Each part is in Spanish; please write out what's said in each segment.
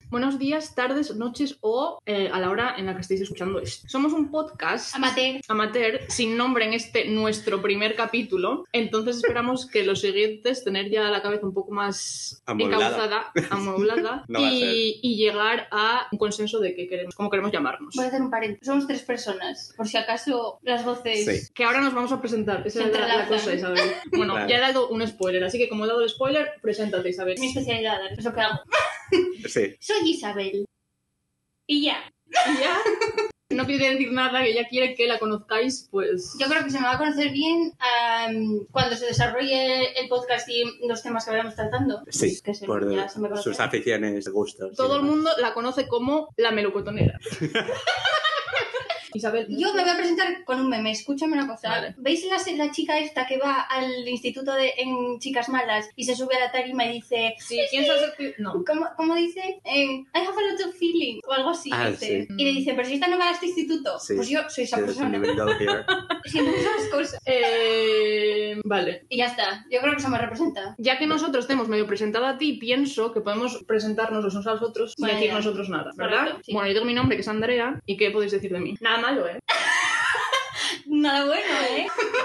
buenos días, tardes, noches o a la hora en la que estéis escuchando esto. Somos un podcast amateur sin nombre en este nuestro primer capítulo, entonces esperamos que los siguientes tener ya la cabeza un poco más amoblada No y llegar a un consenso de qué queremos, cómo queremos llamarnos. Voy a hacer un paréntesis. Somos 3 personas, por si acaso las voces... Sí. Que ahora nos vamos a presentar, esa es la cosa, Isabel. Bueno, Claro. ya he dado un spoiler, así que como he dado el spoiler, preséntate, Isabel. Es mi especialidad, es lo que hago. Sí. Soy Isabel. Y ya. Y ya no quiere decir nada, que ella quiere que la conozcáis, pues... Yo creo que se me va a conocer bien cuando se desarrolle el podcast y los temas que vayamos tratando. Sí, Pues que por ya se me conoce. sus aficiones, gustos. Todo el mundo la conoce como la melocotonera. Isabel. Yo me voy a presentar con un meme, escúchame una cosa. Vale. ¿Veis la chica esta que va al instituto en Chicas Malas y se sube a la tarima y dice... Sí, piensas... No. ¿Cómo dice? I have a lot of feelings o algo así. Dice. Sí. Y le dice, pero si esta no va a este instituto, Sí. pues yo soy esa Sí, es un persona. nivel doble. Siempre esas cosas. Vale. Y ya está, yo creo que eso me representa. Ya que nosotros te hemos medio presentado a ti, pienso que podemos presentarnos los unos a los otros sin Vale, decir ya. nosotros nada, ¿verdad? Correcto, sí. Bueno, yo tengo mi nombre, que es Andrea, ¿y qué podéis decir de mí? Nada malo, ¿eh? Nada bueno, ¿eh?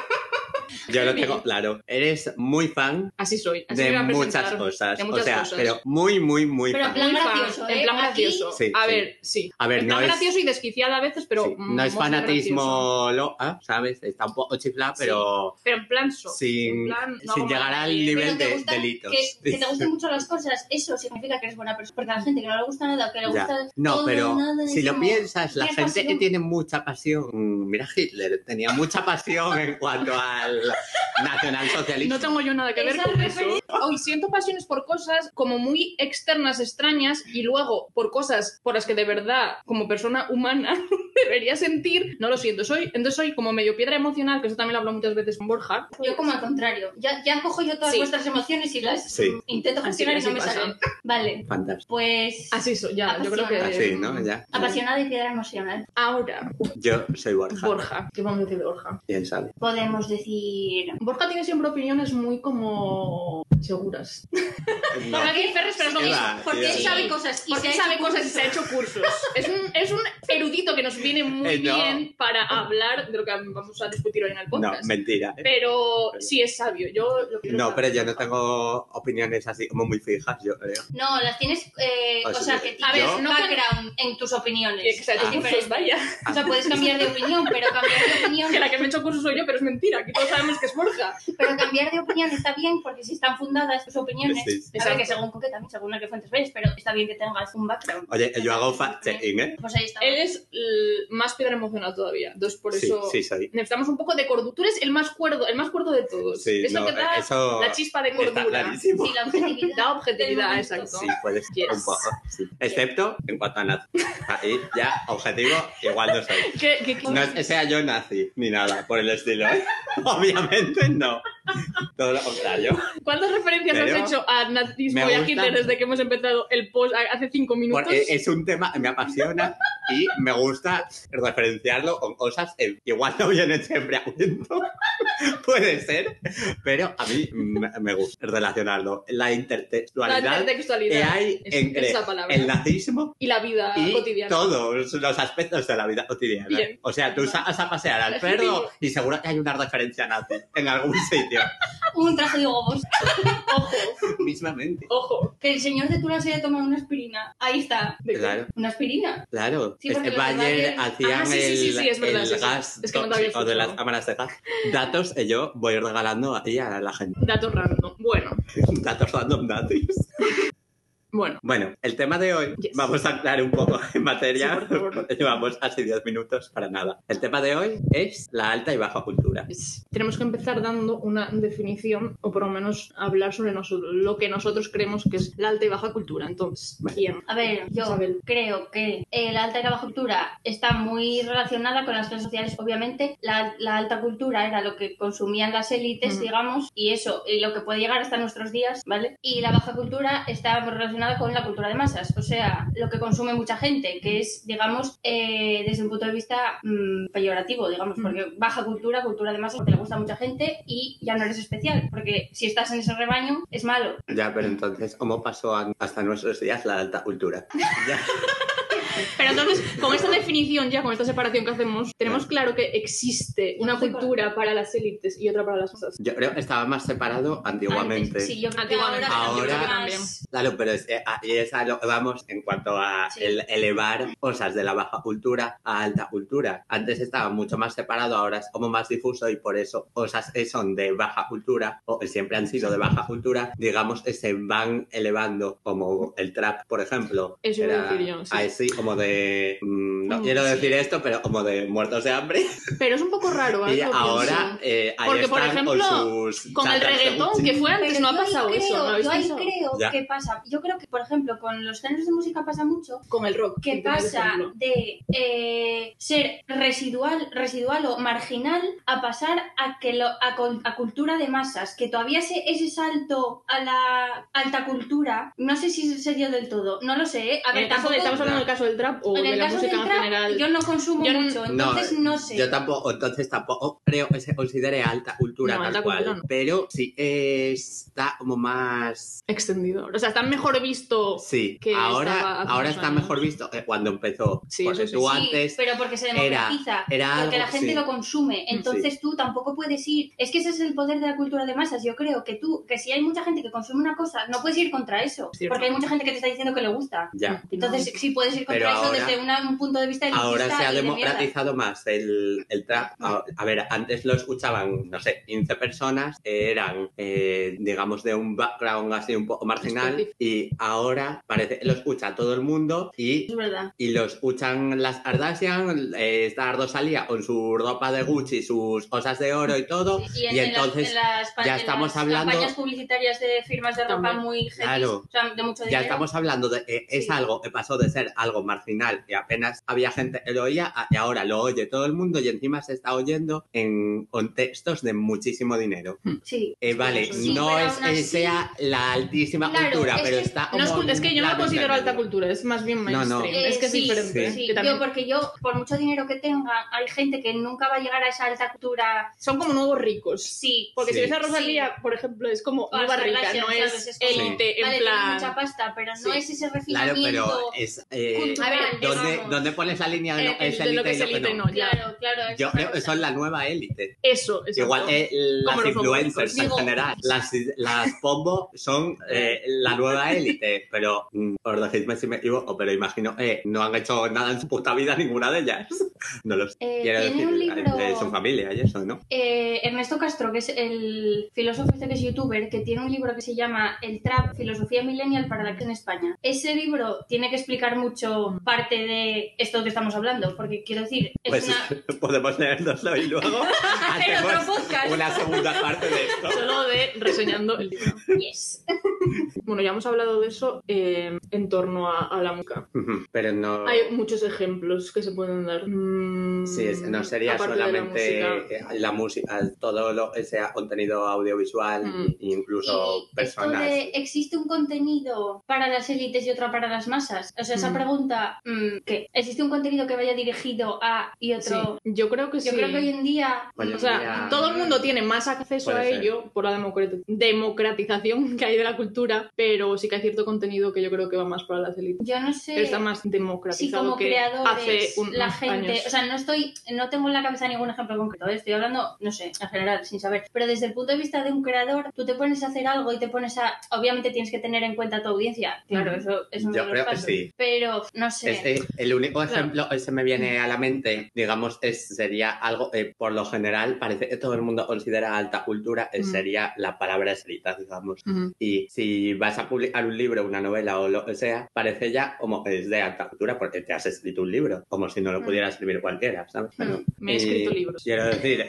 Yo lo tengo claro. Eres muy fan Así soy. Así de me voy a muchas presentar. cosas. De muchas o sea, cosas. pero muy, muy, muy Pero en fan. plan Muy fan, gracioso, ¿eh? en plan Aquí- gracioso. Sí, A sí. ver, sí. A ver, en no plan es... gracioso y desquiciada a veces, pero... Sí, no es muy fanatismo loca, ¿sabes? Está un poco chiflada, pero Pero en plan soft. sin, En plan, no sin hago llegar mal. al Pero nivel te de gusta delitos. que te gusten mucho las cosas, eso significa que eres buena persona. Porque a la gente que no le gusta nada, o que le Ya. gusta No, todo, pero nada, si lo como, piensas, la tienes gente pasión. tiene mucha pasión. Mira, Hitler tenía mucha pasión en cuanto al nacionalsocialismo. No tengo yo nada que ver Esa con eso. referencia- Hoy siento pasiones por cosas como muy externas, extrañas, y luego por cosas por las que de verdad, como persona humana, debería sentir, no lo siento. Entonces soy como medio piedra emocional, que eso también lo hablo muchas veces con Borja. Yo como al contrario, ya cojo yo todas Sí. vuestras emociones y las Sí. intento Así- gestionar y así no me pasa. salen. Vale, Fantástico. pues Así soy, ya, yo creo que... Así, ¿no? Ya. apasionada y piedra emocional. Ahora, Yo soy Borja. Borja. ¿Qué vamos a decir de Borja? Bien sabe. Podemos decir... Borja tiene siempre opiniones muy como seguras. No. Para decir Ferres, pero es lo Eva, mismo. Porque él Sí. sabe cosas y Porque se él ha sabe hecho cosas y se ha hecho cursos. Es un erudito que nos viene muy No. bien para hablar de lo que vamos a discutir hoy en el No, podcast. mentira. Pero sí es sabio. Yo lo quiero No, saber. pero yo no tengo opiniones así como muy fijas, yo creo. No, las tienes, O o sea, sea, que a tienes ver, un no- background en tus opiniones. Que se ha hecho Es cursos, diferente. vaya. O sea, puedes cambiar de opinión, pero cambiar de opinión, Que la que me ha hecho cursos soy yo, pero es mentira. Aquí todos sabemos que es Borja. pero cambiar de opinión está bien porque si están fundadas tus opiniones, Sí, sí. a ver que según qué también, según a qué fuentes ves, pero está bien que tengas un background. Oye, yo hago fact-checking, ¿eh? Pues ahí está. Él es más piedra emocional todavía. Entonces, por Sí, eso sí, soy. necesitamos un poco de cordura. Tú eres el más cuerdo de todos. Sí, es lo no, que da eso la chispa de está cordura. clarísimo. Sí, la objetividad. Da objetividad, del momento. exacto. Sí, puedes Yes. un poco. Sí. Excepto en cuanto a nazi. Ahí ya, objetivo, igual no soy. ¿Qué? No es que sea yo nazi, ni nada por el estilo. ¿Eh? Obviamente no. Todo lo contrario. ¿Cuántas referencias Pero has hecho a nazismo me y a gusta. Hitler desde que hemos empezado el post hace 5 minutos? Porque es un tema que me apasiona y me gusta referenciarlo con cosas que igual no vienen siempre a cuento. Puede ser, pero a mí me gusta relacionarlo. La La intertextualidad intertextualidad. que hay es entre esa palabra. el nazismo Y la vida y cotidiana. todos los aspectos de la vida cotidiana. Bien. O sea, tú sacas a pasear al Legítimo. perro y seguro que hay una referencia nazi en algún sitio. Un traje de gogos. Ojo, Mismamente. ojo. Que el señor de Tula se haya tomado una aspirina. Ahí está. Claro, ¿Una aspirina? claro. Sí, porque Este los de Bayer Bayer- hacían Ah, sí, es verdad, el sí, sí. gas Es que no te había tóxico de las escuchado. cámaras de gas. Datos que yo voy regalando ahí a la gente. Datos random. Datos random nazis. Bueno. Bueno, el tema de hoy, Yes. vamos a entrar un poco en materia, Sí, por favor. porque llevamos casi 10 minutos para nada. El tema de hoy es la alta y baja cultura. Tenemos que empezar dando una definición, o por lo menos hablar sobre lo que nosotros creemos que es la alta y baja cultura. Entonces, Vale. ¿quién? A ver, yo Isabel. creo que la alta y la baja cultura está muy relacionada con las clases sociales. Obviamente, la alta cultura era lo que consumían las élites, Ujú. digamos, y eso, y lo que puede llegar hasta nuestros días, ¿vale? Y la baja cultura está muy relacionada relacionada con la cultura de masas, o sea, lo que consume mucha gente, que es, digamos, desde un punto de vista peyorativo, digamos, porque baja cultura, cultura de masas, porque le gusta a mucha gente y ya no eres especial, porque si estás en ese rebaño es malo. Ya, pero entonces, ¿cómo pasó hasta nuestros días la alta cultura? Ya. Pero entonces, con esta definición ya, con esta separación que hacemos, tenemos claro que existe una cultura para las élites y otra para las masas. Yo creo que estaba más separado antiguamente. Antes, sí, yo creo que Antiguamente. Ahora también. Claro, pero es a lo que vamos en cuanto a elevar cosas de la baja cultura a alta cultura. Antes estaba mucho más separado, ahora es como más difuso y por eso cosas que son de baja cultura o que siempre han sido de baja cultura, digamos que se van elevando, como el trap, por ejemplo. Eso iba a decir yo, sí. Así como de... no quiero decir esto, pero como de muertos de hambre. Pero es un poco raro, ¿eh? Y ahora ahí porque, por están ejemplo, con el reggaetón, que fue antes, no ha pasado eso. ¿No yo ahí pensado? creo que pasa. Yo creo que, por ejemplo, con los géneros de música pasa mucho. Con el rock. Que pasa de ser residual o marginal a pasar a cultura de masas. Que todavía ese salto a la alta cultura, no sé si se dio del todo. No lo sé, ¿eh? A ver, ¿Estamos hablando del caso del trap o de la música en general? Yo no consumo mucho, entonces no sé. Yo tampoco creo que se considere alta cultura tal cual. Cultura no. Pero sí está como más extendido. O sea, está mejor visto. Sí, que ahora está mejor visto que cuando empezó. Sí, porque eso tú sí. antes Sí, pero porque se democratiza, porque algo, la gente lo consume, entonces tú tampoco puedes ir. Es que ese es el poder de la cultura de masas. Yo creo que si hay mucha gente que consume una cosa, no puedes ir contra eso, porque hay mucha gente que te está diciendo que le gusta. Ya. Entonces sí puedes ir contra eso desde un punto de vista elitista. Ahora se ha y de democratizado más el trap. A ver, antes lo escuchaban, no sé, 15 personas, eran, digamos, de un background así un poco marginal, y ahora parece que lo escucha todo el mundo y lo escuchan las Kardashian, esta Rosalía con su ropa de Gucci, sus cosas de oro y todo, y entonces ya estamos hablando... campañas publicitarias de firmas de ropa muy heavy, claro, o sea, de mucho dinero. Ya estamos hablando de es algo que pasó de ser algo marginal que apenas había gente que lo oía y ahora lo oye todo el mundo y encima se está oyendo en contextos de muchísimo dinero. Sí. Vale, no es que sea la altísima cultura, pero está como... Es que yo no lo considero alta cultura, es más bien mainstream. Es que es diferente. Sí. Porque yo, por mucho dinero que tenga, hay gente que nunca va a llegar a esa alta cultura. Son como nuevos ricos. Sí. Porque si ves a Rosalía, por ejemplo, es como nueva rica, no es élite, en plan... Tiene mucha pasta, pero no es ese refinamiento. Claro, pero es... cultural, ¿Dónde pones la línea de es élite y lo que no? Claro. Yo creo que son la nueva élite. Eso. Igual las influencers en general. Las pombo son la nueva élite, pero por decirme si me equivoco, pero imagino no han hecho nada en su puta vida ninguna de ellas. No lo sé. Quiero decir, un libro... de su familia y eso, ¿no? Ernesto Castro, que es el filósofo que es youtuber, que tiene un libro que se llama El Trap, Filosofía Millennial para la acción en España. Ese libro tiene que explicar mucho parte de esto que estamos hablando, porque quiero decir... Podemos leernoslo y luego hacemos una segunda parte de esto. Solo de reseñando el libro. Yes. Bueno, ya hemos hablado de eso en torno a la música. Pero no... Hay muchos ejemplos que se pueden dar. Sí, no sería solamente la música, todo lo que sea contenido audiovisual, incluso personas. ¿Existe un contenido para las élites y otra para las masas? O sea, esa pregunta, ¿qué? ¿Existe un contenido que vaya dirigido a y otro? Sí, yo creo que sí. Yo creo que hoy en día... todo el mundo tiene más acceso a ello por la democratización que hay de la cultura, pero sí que hay cierto contenido que yo creo que va más para las élites. Yo no sé... Pero está más democratizado como que creadores, hace la gente... años. O sea, no tengo en la cabeza ningún ejemplo concreto, estoy hablando, no sé, en general, sin saber. Pero desde el punto de vista de un creador, tú te pones a hacer algo y te pones a... Obviamente tienes que tener en cuenta tu audiencia, claro, eso es uno de los casos. Sí. Pero, no sé... el único ejemplo que se me viene a la mente, digamos, sería algo, por lo general, parece que todo el mundo considera alta cultura, sería la palabra escrita, digamos. Y si vas a publicar un libro, una novela o lo que sea, parece ya como que es de alta cultura porque te has escrito un libro, como si no lo pudiera escribir cualquiera, ¿sabes? Me he escrito libros. Quiero decir,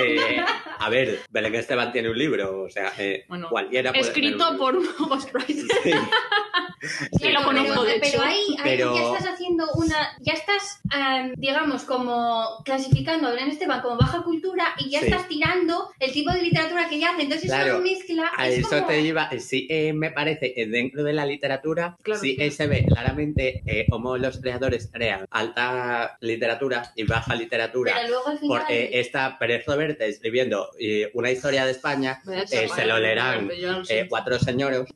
a ver, Belén Esteban tiene un libro, o sea, cualquiera puede escrito por un ghostwriter. Sí. Sí, lo conozco, de hecho. Pero ahí Pero- ya estás haciendo ya estás, digamos, como clasificando a Belén Esteban como baja cultura y ya Sí. estás tirando el tipo de literatura que ella hace. Entonces Claro, es una mezcla. A es eso como... te iba, sí, me parece, dentro de la literatura, Claro, sí claro. se ve claramente cómo los creadores crean alta literatura y baja literatura. Pero luego al final... Porque está Pérez Reverte escribiendo una historia de España, se lo leerán 4 señores,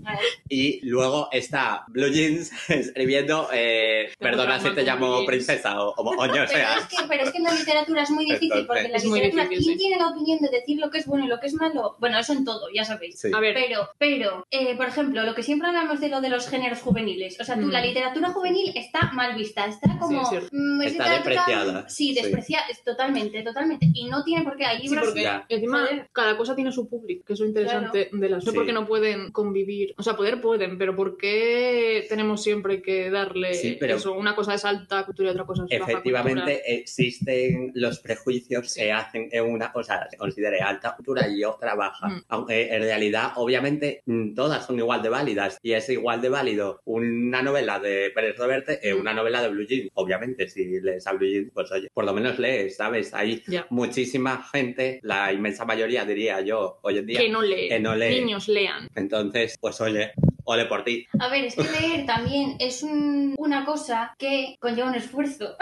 y luego está Blue Jeans escribiendo perdona si te llamo princesa o yo sea. Pero es que en la literatura es muy difícil, porque en la Es muy literatura, difícil, ¿quién tiene la opinión de decir lo que es bueno y lo que es malo? Bueno, eso en todo, ya sabéis. Sí. A ver, Pero, por ejemplo, lo que siempre hablamos de lo de los géneros juveniles. O sea, la literatura juvenil está mal vista, está como... Sí, es cierto. es Está literatura- despreciada. Sí, despreciada, totalmente. Y no tiene por qué. Hay sí, libros... porque Ya. encima Joder. cada cosa tiene su público, que es lo interesante de las... No sé Sí. por qué no pueden convivir. O sea, pueden, pero ¿por qué tenemos siempre que darle Sí, pero- eso? Una cosa es alta cultura y otra cosa es baja cultura. Efectivamente, existen los prejuicios que hacen que una cosa se considere alta cultura y otra baja. Aunque en realidad, obviamente, todas son igual de válidas. Y es igual de válido una novela de Pérez Reverte que una novela de Blue Jeans. Obviamente, si lees a Blue Jeans, pues oye, por lo menos lees, ¿sabes? Hay Ya. muchísima gente, la inmensa mayoría, diría yo, hoy en día, Que no lee. que no lee. Niños, lean. Entonces, pues oye, ole por ti. A ver, es que leer también es una cosa que conlleva un esfuerzo.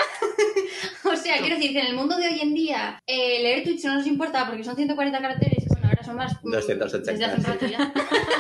O sea, quiero decir que en el mundo de hoy en día leer tweets no nos importa porque son 140 caracteres y bueno, ahora son más 280. desde hace un rato ya.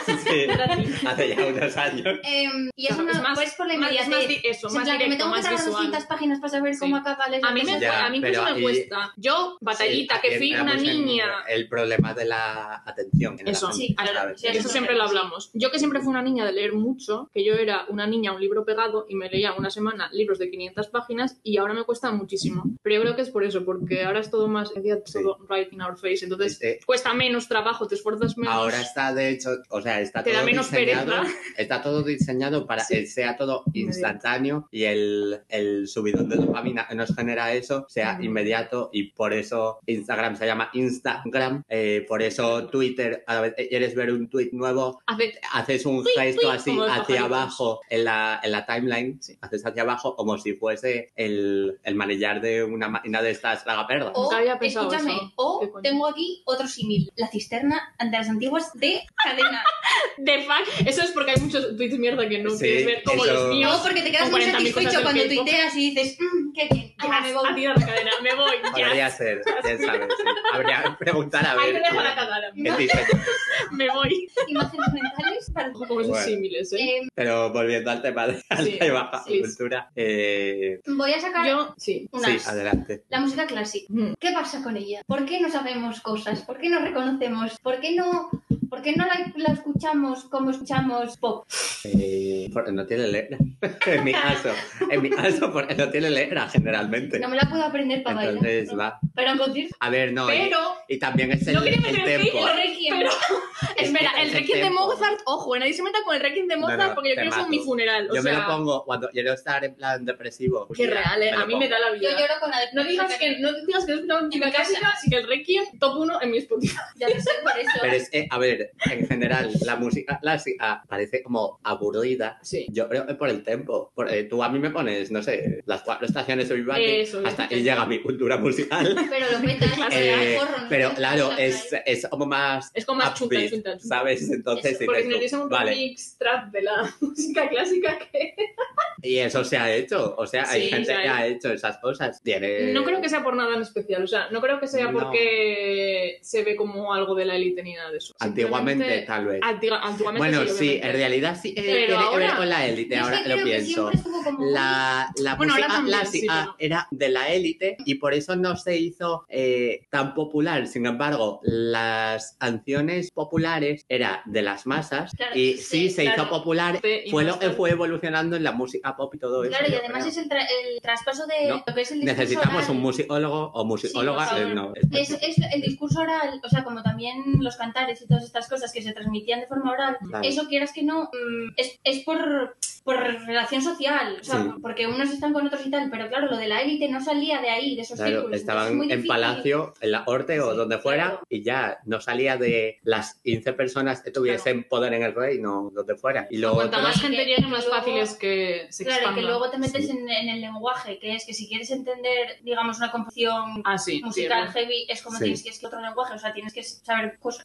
Sí, hace ya unos años. Y es Claro, una, es más- pues por la más- inmediatez. es más eso, En más plan, que me directo, tengo que más tragar visual. 200 páginas para saber Sí. cómo acaba la A mí, Ya, incluso pero me ahí- cuesta. Yo, batallita, Sí, que aquí fui una entramos en niña... El problema de la atención. en la Eso, gente, sí, claro, ¿sabes? sí, Eso siempre lo hablamos. Yo que siempre fui una niña de leer mucho, que yo era una niña, un libro pegado, y me leía una semana libros de 500 páginas y ahora me cuesta muchísimo. Pero yo creo que es por eso, porque ahora es todo más, todo right in our face, entonces cuesta menos trabajo, te esfuerzas menos. Ahora está, de hecho, o sea, está Te da todo menos diseñado, pereza. está todo diseñado para Sí. que sea todo instantáneo y el subidón de dopamina que nos genera eso sea inmediato, y por eso Instagram se llama Instagram, por eso Twitter, a ver, quieres ver un tweet nuevo, haces un gesto tweet, así como los hacia pajaritos. abajo en la timeline, haces hacia abajo como si fuese el manillar de una máquina de estas tragaperras. O, Nunca había pensado escúchame, eso. ¿Qué o coño? tengo aquí otro símil, la cisterna de las antiguas de cadena. De fuck, eso es porque hay muchos tweets mierda que no Sí, quieres ver, como eso- los míos. No, porque te quedas con muy 40.000 cosas satisfecho del cuando K-pop. tuiteas y dices, qué bien, ya me A voy. tirar la cadena, me voy, Podría ya. ser, quién sabe, sí. Habría que preguntar a Ahí ver. te dejo la cadena. ¿Qué dice? Me voy. Imágenes mentales para... Ojo con esos Bueno. símiles, Pero volviendo al tema de alta y baja sí. cultura, Voy a sacar Yo, sí. unas. sí, adelante. La música clásica. ¿Qué pasa con ella? ¿Por qué no sabemos cosas? ¿Por qué no reconocemos? ¿Por qué no la escuchamos como escuchamos pop? Porque no tiene letra. En mi caso, porque no tiene letra generalmente. No me la puedo aprender para bailar. Entonces ¿no? va. Pero en concierto. A ver, no. Pero... Y también es No el quería meter el tempo. El Requiem. Pero, espera, Es el el Requiem de tempo. Mozart, ojo, nadie se meta con el Requiem de Mozart No, porque yo te quiero eso en mato. mi funeral. O Yo sea, me lo pongo cuando quiero estar en plan depresivo. Qué real, lo a mí me pongo. da la Yo vida. lloro con la de... No digas que no he escuchado música mi casa. clásica, así que el Requiem, top 1 en mi Spotify. Ya lo sé, por eso. Pero es que, a ver, en general, la música clásica parece como aburrida. Sí. Yo creo que por el tempo. Tú a mí me pones, no sé, las 4 estaciones de Vivaldi, Eso, hasta eso. que llega mi cultura musical. Pero lo petas, Pero claro, es como más Es como más upbeat, chunta. ¿sabes? Entonces, Eso, Porque dices si tú, nos un vale, mix trap de la música clásica que... y eso se ha hecho. O sea, hay Sí, gente se ha que ha hecho esas cosas. Tiene... No creo que sea por nada en especial, o sea, no creo que sea No. porque se ve como algo de la élite ni nada de eso. Antiguamente, Simplemente- tal vez. Antiguamente Bueno, sí, obviamente. en realidad sí Pero tiene que ver ahora- con la élite, Yo es ahora que lo creo que pienso. siempre estuvo como... La Bueno, ahora música también, clásica sí, era de la élite y por eso no se hizo tan popular. Sin embargo, las canciones populares era de las masas Claro, y sí, sí se claro. hizo popular. Y Fue más lo que tarde. fue evolucionando en la música pop y todo eso. Claro, y yo además creo. es el traspaso de No, lo que es el discurso Necesitamos oral. un musicólogo o musicóloga. Sí, por favor. No, Es el discurso oral, o sea, como también los cantares y todas estas cosas que se transmitían de forma oral, Claro. eso quieras que no, es por relación social, o sea, Sí. porque unos están con otros y tal, pero claro, lo de la élite no salía de ahí, de esos Claro, círculos. entonces es estaban muy en difícil. Palacio, en la Orte o Sí, donde fuera claro. y ya no salía de las 15 personas tuviesen poder en el reino, donde fuera. Y luego cuanta más gente llegue, más fácil es que se expanda. Claro, que luego te metes en el lenguaje, que es que si quieres entender, digamos, una composición musical heavy, es como tienes que otro lenguaje, o sea, tienes que saber cosas.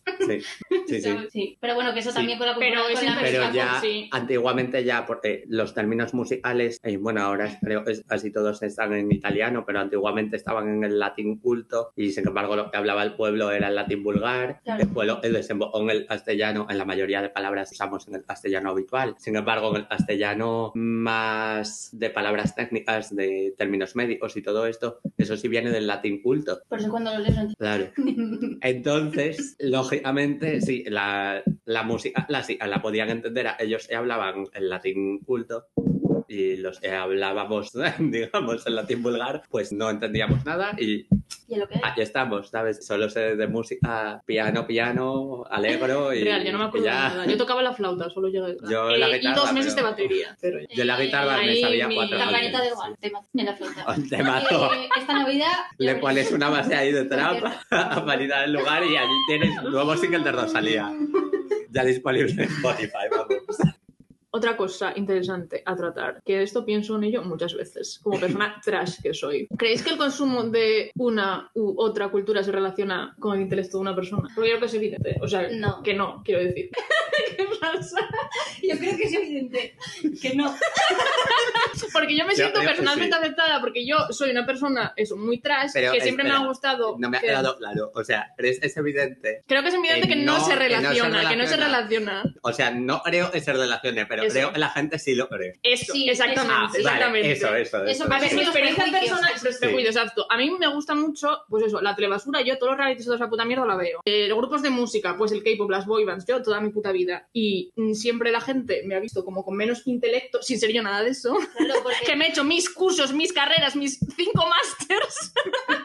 Sí. Pero bueno, que eso también con la cultura. Pero ya, antiguamente ya, porque los términos musicales, bueno, ahora creo que casi todos están en italiano, pero antiguamente estaban en el latín culto, y sin embargo lo que hablaba el pueblo era el latín vulgar. Después el desembocó en el castellano, en la mayoría de palabras usamos en el castellano habitual. Sin embargo, en el castellano más de palabras técnicas, de términos médicos y todo esto, eso sí viene del latín culto. Por eso cuando lo lees claro. Entonces, lógicamente, sí, la música la podían entender, ellos hablaban el latín culto, y los que hablábamos, digamos, en latín vulgar, pues no entendíamos nada y aquí estamos, ¿sabes? Solo sé de música, piano, alegro y... Real, yo no me acuerdo de nada. Yo tocaba la flauta, solo llegué. La guitarra, y 2 meses de batería. Pero... Yo la guitarra me sabía 4 La planeta de igual, en la flauta. Te mato. Esta Navidad... Le pones una base ahí de trap a validar el lugar y allí tienes nuevo single de Rosalía. Ya disponible en Spotify, vamos. Otra cosa interesante a tratar, que esto pienso en ello muchas veces, como persona trash que soy. ¿Creéis que el consumo de una u otra cultura se relaciona con el intelecto de una persona? Porque yo creo que es evidente. O sea, que no, quiero decir. ¿Qué pasa? Yo creo que es evidente que no. Porque yo me siento personalmente afectada, porque yo soy una persona, muy trash, pero que siempre me ha gustado... No me ha quedado claro. O sea, es evidente... Creo que es evidente que no se relaciona. O sea, no creo que se relacione, pero creo que la gente sí lo cree. Eso, sí, exactamente. Vale, eso. A ver, mi experiencia personal, exacto. A mí me gusta mucho, pues eso, la telebasura, yo todos los realities de toda esa puta mierda la veo. Los grupos de música, pues el K-pop, las boybands, yo toda mi puta vida. Y siempre la gente me ha visto como con menos intelecto, sin ser yo nada de eso. Claro, porque... que me he hecho mis cursos, mis carreras, mis 5 másters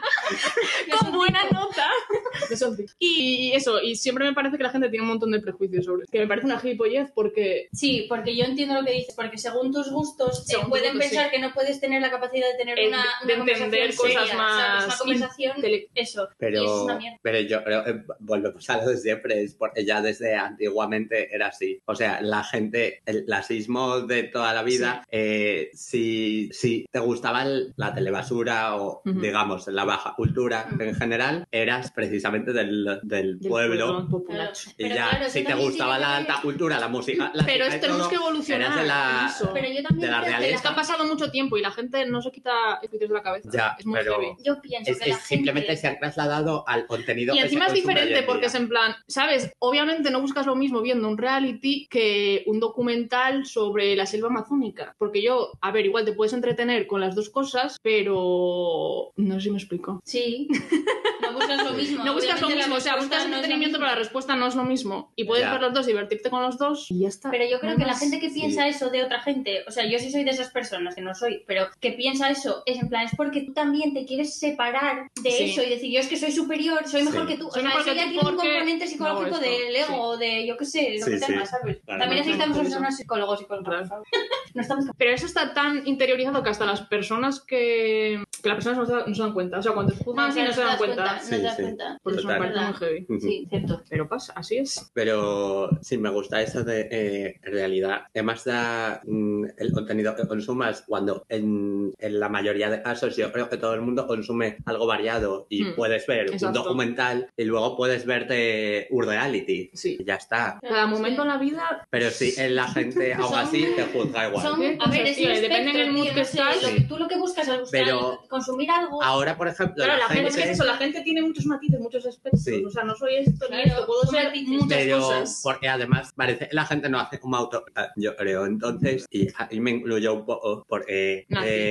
con buena nota. Y eso, y siempre me parece que la gente tiene un montón de prejuicios sobre eso. Que me parece una gilipollez porque... Sí, porque yo entiendo lo que dices, porque según tus gustos pueden pensar que no puedes tener la capacidad de tener una entender cosas seria, más... Una conversación, eso. Pero, y es una mierda. Pero yo creo que volvemos a lo de siempre, es porque ya desde antiguamente era así. O sea, la gente, el clasismo de toda la vida, si te gustaba la telebasura o, digamos, la baja cultura en general, eras precisamente del pueblo. Y ya, claro, si te gustaba la alta cultura, la música... Pero tenemos que evolucionar. Pero yo también de la realeza. Es que ha pasado mucho tiempo y la gente no se quita escritos de la cabeza. Ya, es muy heavy. Yo pienso que la gente... Simplemente se han trasladado al contenido. Y encima es diferente porque es en plan, ¿sabes? Obviamente no buscas lo mismo viendo un reality que un documental sobre la selva amazónica. Porque yo, a ver, igual te puedes entretener con las dos cosas, pero... No sé si me explico. Sí. No buscas lo mismo. No buscas lo mismo, o sea, buscas entretenimiento, pero la respuesta no es lo mismo. Y puedes ver los dos, divertirte con los dos y ya está. Pero yo creo que la gente que piensa eso de otra gente, o sea, yo sí soy de esas personas, que no soy, pero que piensa eso, es en plan, es porque tú también te quieres separar de eso y decir, yo es que soy superior, soy mejor que tú. O sea, eso ya tiene un componente psicológico del ego, de yo qué sé, lo que sea, ¿sabes? Claro, también necesitamos unos psicólogos, no estamos... Pero eso está tan interiorizado que hasta las personas que las personas no se dan cuenta. O sea, cuando te juzgan así no se dan cuenta. No te das cuenta. Por eso me parece muy heavy. Sí, cierto. Pero pasa, así es. Pero sí, me gusta eso de en realidad. Además da el contenido que consumas cuando en la mayoría de casos yo creo que todo el mundo consume algo variado y puedes ver un documental y luego puedes verte un reality. Sí. Y ya está. Cada momento en la vida... Pero si la gente aún así te juzga igual. A ver, depende del mood que estás. Tú lo que buscas es consumir algo. Ahora, por ejemplo, claro, la gente tiene muchos matices, muchos aspectos. Sí. O sea, no soy esto ni esto, puedo ser muchas cosas. Porque además parece que la gente no hace como auto, yo creo. Entonces, y ahí me incluyo un poco porque...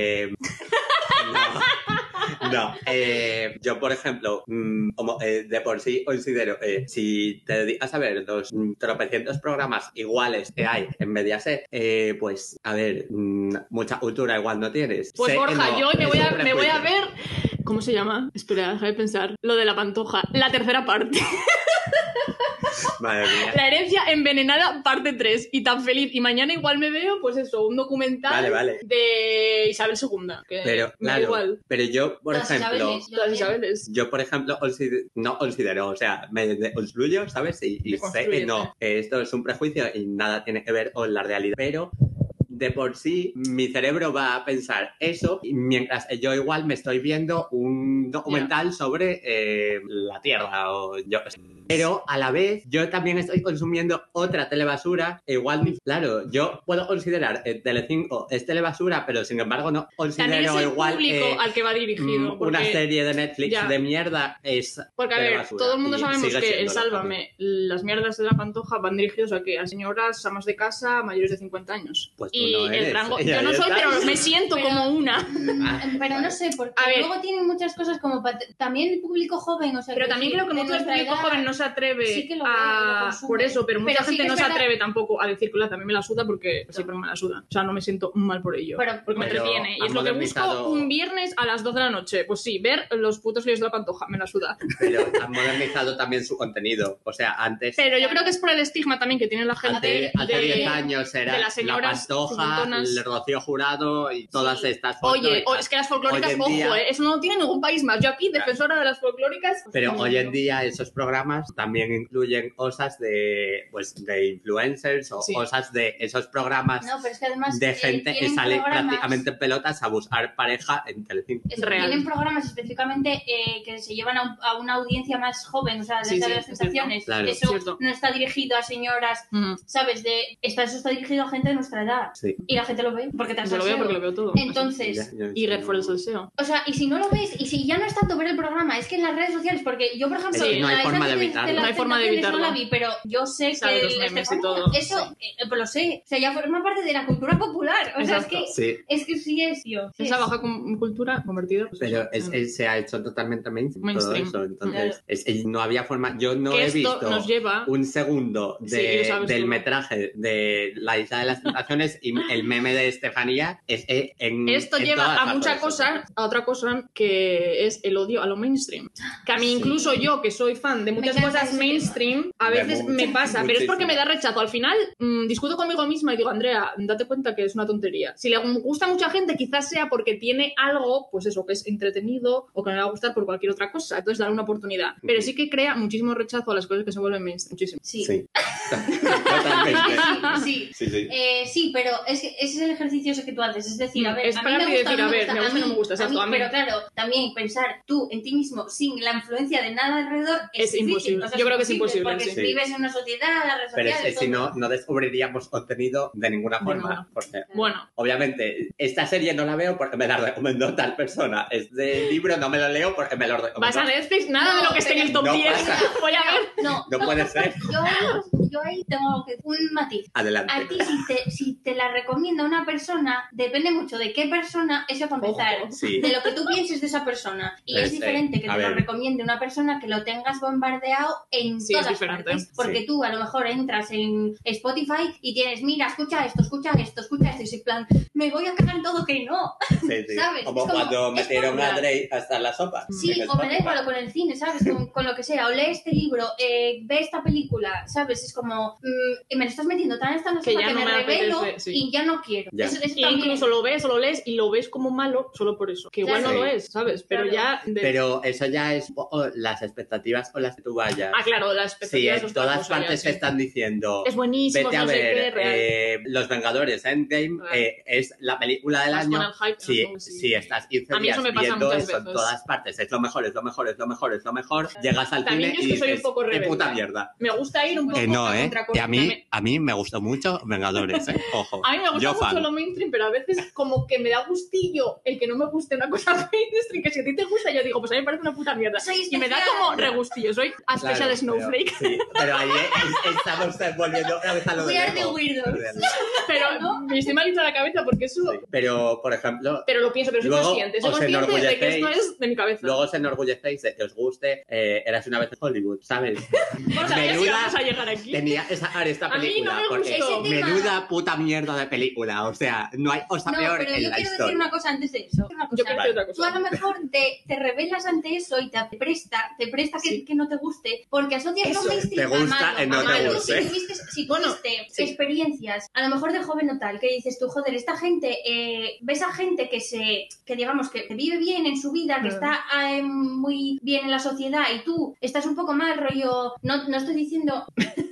yo, por ejemplo, como de por sí considero si te dedicas a ver los tropecientos programas iguales que hay en Mediaset, pues, a ver, mucha cultura igual no tienes. Pues Borja, yo me voy a ver... ¿Cómo se llama? Espera, déjame pensar. Lo de la Pantoja. La tercera parte. Madre mía. La herencia envenenada, parte 3. Y tan feliz. Y mañana igual me veo, pues eso, un documental Vale. de Isabel II. Que Pero, me da claro, igual. pero yo, por Todas ejemplo... Isabeles, yo Las también. Isabeles. Yo, por ejemplo, no considero, o sea, me construyo, ¿sabes? Y sé que Deconstrúyete. no, esto es un prejuicio y nada tiene que ver con la realidad. Pero de por sí, mi cerebro va a pensar eso, mientras yo igual me estoy viendo un documental sobre la Tierra o yo qué sé. Pero a la vez, yo también estoy consumiendo otra telebasura. Igual, claro, yo puedo considerar Telecinco es telebasura, pero sin embargo no También es considero el igual público al que va dirigido. una porque- serie de Netflix ya. de mierda es Porque, a ver, telebasura, todo el mundo y sabemos sigue que el siéndolo Sálvame, las mierdas de la Pantoja van dirigidos a que a señoras amas de casa mayores de 50 años. Pues tú y no el eres. rango... Y Yo ahí no soy, está. pero me siento Pero- como una. Pero no sé, porque A ver. luego tienen muchas cosas como también el público joven, o sea, Pero también creo que de mucho el nuestra público edad, joven no se atreve sí que lo ve, lo a... consume. Por eso, pero mucha Pero sí gente que no es se verdad- atreve tampoco a decir que también me la suda porque siempre me la suda. O sea, no me siento mal por ello. Porque me Pero entretiene. Y han es lo que busco modernizado- un viernes a las 12 de la noche. Pues sí, ver los putos líos de la Pantoja, me la suda. Pero han modernizado también su contenido. O sea, antes... Pero yo creo que es por el estigma también que tiene la gente Hace 10 de... años era de las señoras La Pantoja, cincuentonas. el Rocío Jurado y todas estas Oye, folclóricas. es que las folclóricas, Hoy en ojo, día- eso no lo tiene ningún país más. Yo aquí, defensora de las folclóricas... Pero hoy en día esos programas también incluyen cosas de, pues, de influencers o Sí. cosas de esos programas No, pero es que además de gente que tienen sale programas- prácticamente en pelotas a buscar pareja en Telecinco. Eso, Real. tienen programas específicamente que se llevan a una audiencia más joven, o sea, de Sí, esa sí, de las es sensaciones. cierto. Claro. Eso Cierto. no está dirigido a señoras, ¿sabes? Eso está dirigido a gente de nuestra edad. Sí. Y la gente lo ve, porque te Yo lo veo porque lo veo todo. Entonces, Y Red for el salseo. o sea, y si no lo ves, y si ya no es tanto ver el programa, es que en las redes sociales, porque yo, por ejemplo, Es que no hay la forma de esa evitarlo. las No hay forma de tentaciones evitarlo. no la vi, pero yo sé Sabes que los la memes y Estefanía, todo, eso, pues lo sé, o sea, ya forma parte de la cultura popular, o sea, Exacto. Sí, es que sí es, tío. sí Esa es. baja cultura convertida. Pues pero eso, se ha hecho totalmente mainstream, todo Mainstream. eso. Entonces, Claro. no había forma. Yo no que he esto visto nos lleva... un segundo Sí, lo sabes del tú. metraje de La Isla de las Tentaciones y el meme de Estefanía es Esto en lleva todas a mucha partes. cosa, a otra cosa que es el odio a lo mainstream. Que a mí, Sí. incluso yo, que soy fan de muchas encanta cosas ese mainstream, a De veces mucho, me pasa, pero es porque muchísimo. me da rechazo. Al final, discuto conmigo misma y digo, Andrea, date cuenta que es una tontería. Si le gusta a mucha gente, quizás sea porque tiene algo, pues eso, que es entretenido o que me va a gustar por cualquier otra cosa. Entonces, darle una oportunidad. Pero sí que crea muchísimo rechazo a las cosas que se vuelven mainstream. Muchísimo. Sí. Sí. Totalmente. Sí. Sí, sí. Sí, pero es que ese es el ejercicio ese que tú haces. Es decir, a ver, Es a mí para me ti gusta, decir, no a ver, me gusta, mí- no me gusta, exacto, a mí. Pero claro, también pensar tú en ti mismo sin la influencia de nada alrededor Es difícil. imposible. O sea, Yo creo que es imposible, Porque sí. vives en una sociedad, las redes Pero es sociales, que si todo. no descubriríamos contenido de ninguna forma. ninguna. Porque, Bueno, obviamente, esta serie no la veo porque me la recomendó tal persona. Este libro no me lo leo porque me lo recomendó. vas a Netflix, nada de No, lo que esté en el pero top no 10. pasa. Voy a ver. No, No puede ser. yo ahí tengo un matiz. Adelante. A ti, si te la recomienda una persona, depende mucho de qué persona, eso para empezar. Ojo. Sí. De lo que tú pienses de esa persona. Y es Sí. diferente que A te lo ver. recomiende una persona que lo tengas bombardeado en Sí, es todas diferente. partes. Porque Sí. tú a lo mejor entras en Spotify y tienes, mira, escucha esto, y es en plan, me voy a cagar en todo que no. Sí, sí. ¿Sabes? Como Es como- cuando es metieron a popular. Drake hasta en la sopa. Sí, En o me da Spotify. igual o con el cine, ¿sabes? Con lo que sea. O lee este libro, ve esta película, ¿sabes? Es como, me lo estás metiendo tan esta Que ya que no me me revelo apetece, sí. y ya no quiero. Ya. Eso Y también. incluso lo ves o lo lees y lo ves como malo solo por eso. Que igual Claro. no lo Sí. es, ¿sabes? Pero Claro. ya... Pero eso ya es las expectativas con las que tú vayas. Ah, claro, las Sí, expectativas en es otra todas cosa, ya, partes sí. te están diciendo Es buenísimo, vete a no sé qué, ver real. Los Vengadores Endgame, Real. es la película del Vas con año. el hype, Si, ¿no? Sí. si estás 15 A mí eso días me pasa viendo muchas eso en veces. todas partes, es lo mejor, es lo mejor, es lo mejor, es lo mejor, llegas al También cine yo es y que soy un dices, poco qué rebelde. puta mierda. Me gusta ir un poco No, a y contracorriente. a mí me gustó mucho Vengadores, ojo. A mí me gusta Yo mucho fan. lo mainstream, pero a veces como que me da gustillo el que no me guste una cosa mainstream, que si a ti te gusta, yo digo, pues a mí me parece una puta mierda. Soy Y me da especial. como regustillo, soy a Claro, special snowflake. Pero ahí estamos volviendo otra vez a lo de We are the Lego. weirdos. Pero ¿No? me estoy malito la cabeza porque eso... Sí. Pero, por ejemplo, Pero lo pienso, pero soy Luego consciente. Soy os consciente de que esto enorgullecéis. es de mi cabeza. luego os enorgullecéis de que os guste Eras una vez en Hollywood, ¿sabes? Vamos a ver si Menuda vamos a llegar aquí. tenía esta A mí no película, me porque gustó. Ese tema- menuda puta mierda de película, o sea, no hay cosa No, peor pero en yo la quiero decir historia. una cosa antes de eso. Una Yo cosa. quiero decir otra Tú a cosa. lo mejor te rebelas ante eso y te presta Sí. que no te guste, porque asocias Eso, lo mainstream te gusta a malo. y no a te malo. guste. Si Bueno, tuviste sí. experiencias, a lo mejor de joven o tal, que dices tú, joder, esta gente, ves a gente que digamos que vive bien en su vida, que está muy bien en la sociedad y tú estás un poco mal, rollo, no estoy diciendo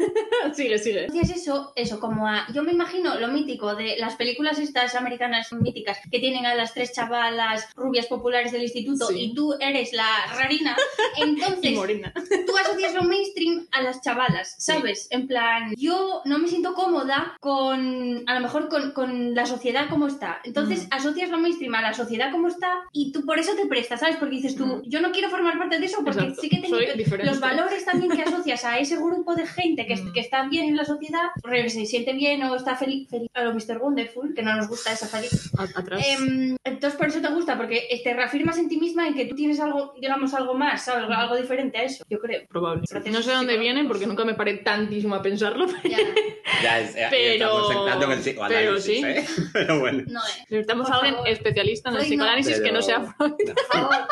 Sigue. asocias eso como a... Yo me imagino lo mítico de las películas estas americanas míticas que tienen a las 3 chavalas rubias populares del instituto Sí. y tú eres la rarina, Y entonces Morena. tú asocias lo mainstream a las chavalas, ¿sabes? En plan, yo no me siento cómoda a lo mejor con la sociedad como está. Entonces asocias lo mainstream a la sociedad como está y tú por eso te prestas, ¿sabes? Porque dices tú, yo no quiero formar parte de eso porque Exacto. sí que tengo Soy diferente. los valores también que asocias a ese grupo de gente que está bien en la sociedad, que se siente bien o está feliz a lo Mr. Wonderful, que no nos gusta esa feliz. Atrás. Entonces por eso te gusta, porque te reafirmas en ti misma en que tú tienes algo, digamos, algo más, ¿sabes? Algo diferente a eso, yo creo. Probable. Procesos No sé de dónde psicológicos. vienen porque nunca me paré tantísimo a pensarlo. Ya, Ya estamos entrando en el psicoanálisis, pero ¿eh? Pero bueno. no, Necesitamos Por a alguien favor. especialista en el Freud no. psicoanálisis que no sea Freud. por favor.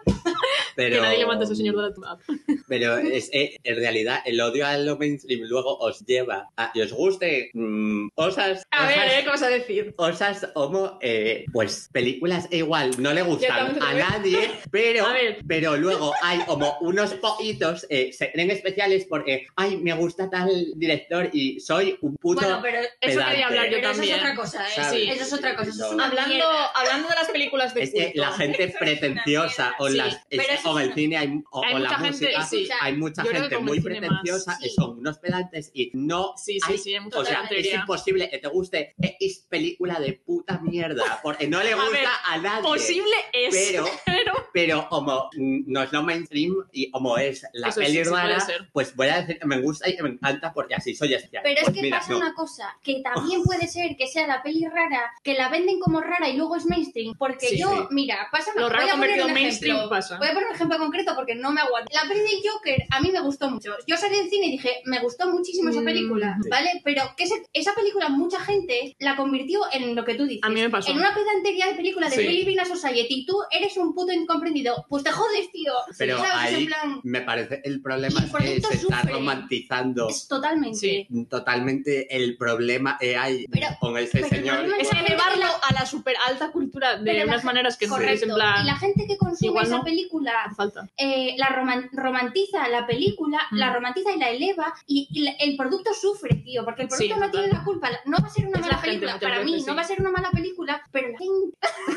Pero, Que nadie levante a ese señor de la tumba. pero en realidad el odio a lo mainstream luego os lleva a que os guste cosas ¿Qué vas a decir? cosas como pues películas igual no le gustan también a te veo. nadie, A ver. pero luego hay como unos poquitos se creen especiales porque ay, me gusta tal director y soy un puto Bueno, pero Eso pedante. quería hablar yo Pero eso también. es otra cosa, ¿eh? ¿Sabes? Sí, eso es otra cosa. Eso es una Hablando de las películas de Es que culto. la gente pretenciosa o, Sí, pero eso o en es el cine o hay la mucha gente, música sí. hay mucha Yo creo que gente con muy el cine pretenciosa más, que sí. son unos pedantes y no Sí, hay mucha o sea, es pedantería. imposible que te guste X película de puta mierda porque no le A ver, gusta a nadie. Posible es, Pero como no es lo mainstream y como es la Eso peli sí, sí puede rara, ser. pues voy a decir que me gusta y que me encanta porque así soy especial. Pero es Pues que mira, pasa no. una cosa, que también puede ser que sea la peli rara, que la venden como rara y luego es mainstream, porque Sí, yo, sí. mira, pasa Lo voy raro a poner convertido un en mainstream ejemplo. pasa. Voy a poner un ejemplo concreto porque no me aguanto. La peli de Joker a mí me gustó mucho. Yo salí del cine y dije, me gustó muchísimo esa película, Sí. ¿vale? Pero que esa película mucha gente la convirtió en lo que tú dices. A mí me pasó. En una pedantería de película de Sí. We Live in a Society. Tú eres un puto incomprendido. Pues te jodes, tío. Pero ¿Sabes? ahí En plan, me parece el problema Y el es que producto se está sufre. romantizando es totalmente. Sí. totalmente el problema que hay Pero- con ese pero el señor. problema Es elevarlo a la super alta cultura de Pero unas maneras que no es correcto. en plan. Y la gente que consume igual esa no. película Falta. la romantiza la película, la romantiza y la eleva y el producto sufre, tío, porque el producto Sí, no total. tiene la culpa. No va a ser una Es mala la gente película. muchas Para mí veces, no sí. va a ser una mala película, pero la gente...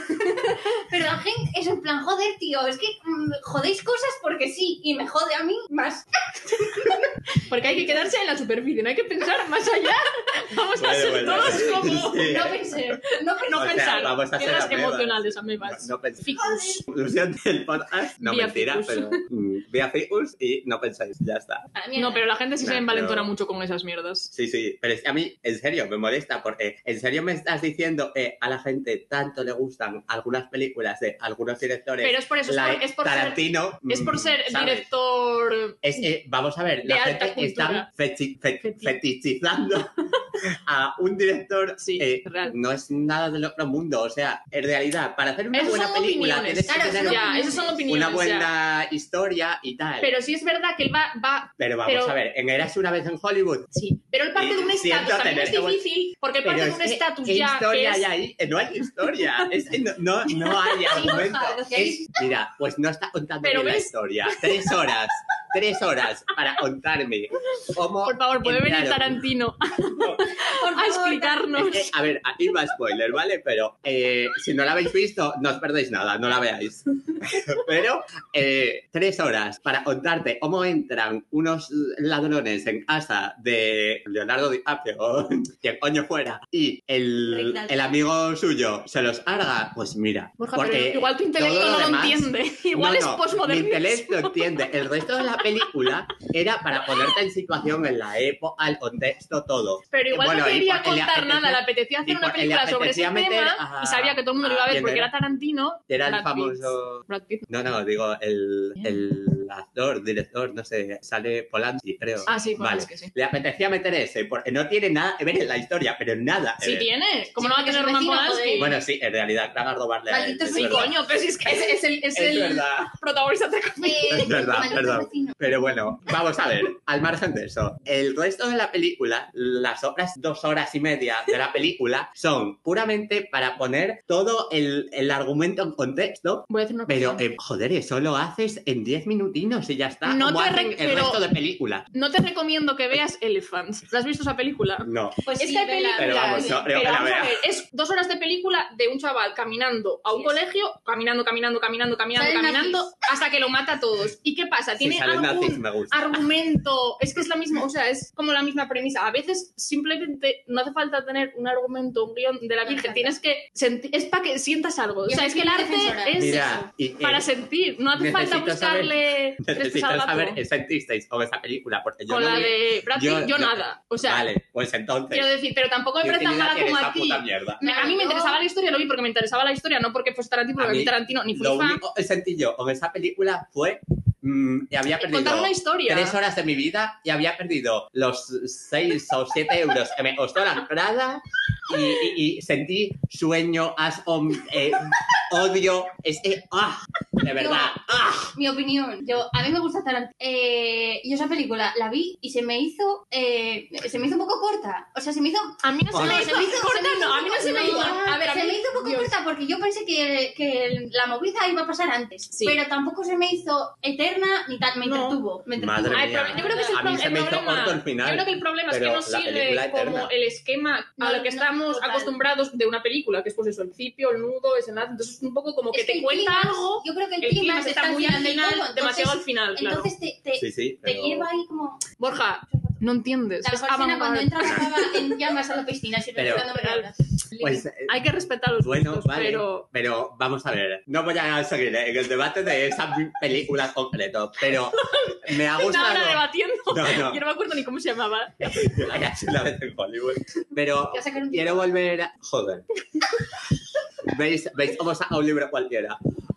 pero la gente es en plan, joder, tío, es que jodéis cosas porque sí, y me jode a mí más. Porque hay que quedarse en la superficie, no hay que pensar más allá. Vamos a ser Bueno, todos como. sí. No pensé, no pensé. No O sea, pensar. vamos a ser Piedras amebas. emocionales, amebas. No penséis. Ficus. Conclusión del podcast, no Vía mentira, ficus. pero vía ficus y no pensáis, ya está. A mí No, pero la gente sí se Nah, envalentona pero- mucho con esas mierdas. Sí, sí, pero es que a mí, en serio, me molesta porque en serio me estás diciendo que a la gente tanto le gustan algunas películas de algunos directores. Pero es por eso, es por ser, Tarantino. es por ser ¿sabes? director. Es que, vamos a ver, de la alta gente está cultura. fetichizando a un director Sí, real. no es nada del otro mundo. O sea, en realidad, para hacer una Esos buena son película opiniones. tienes que Claro, tener son Ya, esas son opiniones. una ya. buena historia y tal. Pero sí es verdad que él va. Pero vamos pero- a ver, en Eras una vez en Hollywood. Sí, pero él parte de un Siento estatus. También es tener- difícil porque él parte Pero de es un que, estatus ¿qué ya. Que historia es, hay ahí? No hay historia. Es que no hay argumento. Borja, lo que hay Mira, pues no está contando Pero bien la ves- historia. 3 horas para contarme cómo... Por favor, puede venir entraron. Tarantino Por a favor, explicarnos. Es que, a ver, aquí va spoiler, ¿vale? Pero si no la habéis visto, no os perdéis nada, no la veáis. Pero 3 horas para contarte cómo entran unos ladrones en casa de Leonardo DiCaprio, o quien coño fuera, y el amigo suyo se los carga, pues mira. Borja, porque pero igual tu intelecto todo no lo demás- entiende. Igual No, es no, mi postmodernismo. intelecto entiende. El resto de la película era para ponerte en situación en la época, el contexto, todo. Pero igual Bueno, no y quería porque le contar apetecía- nada, le apetecía hacer y una porque le película sobre ese apetecía meter tema a- y sabía que todo el mundo lo iba a ver ¿quién porque era? era Tarantino. Era el Brad Pitt. famoso... Brad Pitt. No, digo, el el actor, director, no sé, sale Polanski, creo. Ah, sí, Polanski, vale. sí. Le apetecía meter ese, porque no tiene nada que ver en la historia, pero nada. Sí tiene. ¿Cómo Sí, no va a porque tener es Roman vecino, Polanski? joder. Bueno, sí, en realidad van a robarle a él. Maldito es sí, verdad. Coño, pero si es que es Es el verdad. protagonista de Es verdad, maldito perdón. vecino. Pero bueno, vamos a ver, al margen de eso, el resto de la película, las otras 2 horas y media de la película, son puramente para poner todo el argumento en contexto. Voy a decir una cosa. Pero, joder, eso lo haces en 10 minutinos y ya está. No como te hacen re- el pero- resto de películas. No te recomiendo que veas Elephants. ¿La has visto esa película? No. Pues Es sí, que hay vela, Pero películas, vamos, no creo que pero la vamos a vea. ver, es 2 horas de película de un chaval caminando a un Sí, colegio, caminando, Salen nazis. hasta que lo mata a todos. ¿Y qué pasa? Si Tiene salen nazis, algún me gusta. argumento, es que es la misma, o sea, es como la misma premisa. A veces simplemente no hace falta tener un argumento, un guión de la Virgen, Exacto. tienes que sentir, es para que sientas algo. O Yo sea, soy es que el arte defensora. es Mira, y, para sentir, no hace falta necesito buscarle tres necesito pies al gato. saber qué sentisteis con esa película, porque yo Con no la vi- de Brad Pitt, yo yo- nada. O sea, Vale, pues entonces, quiero decir, pero tampoco me ¿qué parece tan utilidad mala tiene como esa a ti. puta mierda? A mí me interesaba la historia, lo vi porque me interesaba la historia, no porque fuese Tarantino, porque A a mí mí, Tarantino ni fui Lo fan. único que sentí yo con esa película fue que había perdido Contar una historia. 3 horas de mi vida y había perdido los 6 o 7 euros que me costó la entrada y sentí sueño, asco, odio. De verdad. Mi opinión, a mí me gusta Tarantino. Yo esa película la vi y se me hizo un poco corta. O sea, se me hizo... A mí no se me Hola. hizo corta, no, a mí no se me hizo. A ver, a se mí me hizo un poco Dios. corta porque yo pensé que la movida iba a pasar antes. Sí. Pero tampoco se me hizo eterna ni tal. Me No. entretuvo. Me entretuvo. Madre Ay, mía. yo creo que es el, A mí se me hizo problema. corto el final. Yo creo que el problema es que pero no la sigue película como eterna. el esquema No, a lo que no, estamos total. acostumbrados de una película, que es pues eso, el principio, el nudo, es el enlace. Entonces es un poco como que Es te el cuenta clímax, algo, yo creo que el el clima clímax está muy al final, demasiado al final, claro. Entonces Sí, sí. te pero- lleva ahí como... Borja, no entiendes. La es mejor escena cuando avant-garde. entra la pava en llamas a la piscina, si Pero- Pues, Hay que respetar los bueno, gustos, vale, pero vamos a ver. No voy a seguir en el debate de esa película en concreto, pero me ha Una gustado. hora debatiendo. No. Yo no me acuerdo ni cómo se llamaba. La vez en Hollywood. Pero Voy a sacar un- quiero volver a... Joder. ¿Veis cómo saca un libro cualquiera?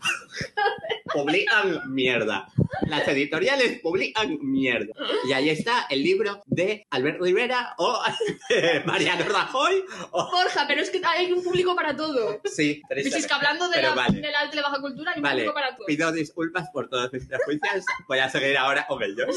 Publican mierda. Las editoriales publican mierda. Y ahí está el libro de Albert Rivera o de Mariano Rajoy. O... Borja, pero es que hay un público para todo. Sí, Si es que hablando de pero la, vale. de la alta y la baja cultura, hay un Vale, público para todo. pido disculpas por todos mis prejuicios. Voy a seguir ahora con ellos.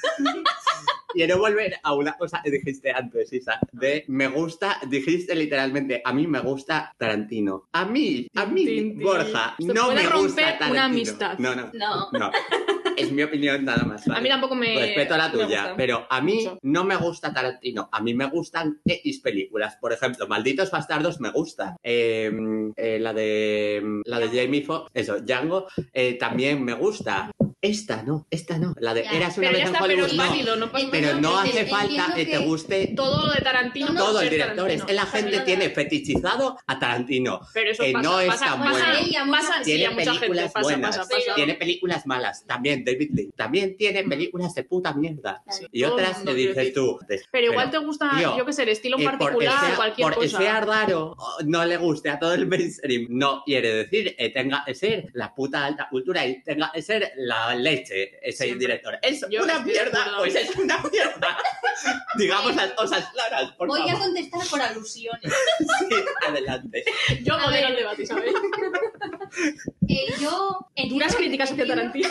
Quiero volver a una cosa que dijiste antes, Isa, de me gusta, dijiste literalmente, a mí me gusta Tarantino. A mí, Tin, tin. Borja, Se no puede me romper gusta Tarantino. una amistad. No. Es mi opinión nada más. A ¿vale? mí tampoco me... Respeto a la me tuya, gusta pero a mí mucho. no me gusta Tarantino. A mí me gustan X películas. Por ejemplo, Malditos Bastardos me gusta. La de Jamie Foxx, eso, Django, también me gusta. Esta no. La de Ya, Eras una Pero vez ya en está, pero Hollywood, es no. válido, no pasa Pero nada. no Entiendo hace falta que te que guste Todo lo de Tarantino. No, todo el ser director. Es Tarantino. que la gente tiene fetichizado a Tarantino. Pero eso que pasa, no pasa, está pasa, bueno. pasa, sí, Tiene a mucha gente, películas pasa, buenas, pasa. tiene películas malas. También David Lee. También tiene películas de puta mierda. Sí, Y todo el otras mundo que quiere dices decir. tú. Pero igual te gusta, tío, yo qué sé, el estilo en porque particular, sea, cualquier porque cosa. sea raro, no le guste a todo el mainstream, no quiere decir que tenga que ser la puta alta cultura y tenga que ser la leche ese Siempre. director. Es Yo una estoy de mierda, acuerdo. pues es una mierda. Digamos las cosas claras, por Voy a favor. contestar por alusiones. Sí, adelante. Yo A modelo ver. el debate, ¿sabes? Yo Duras críticas hacia Tarantino.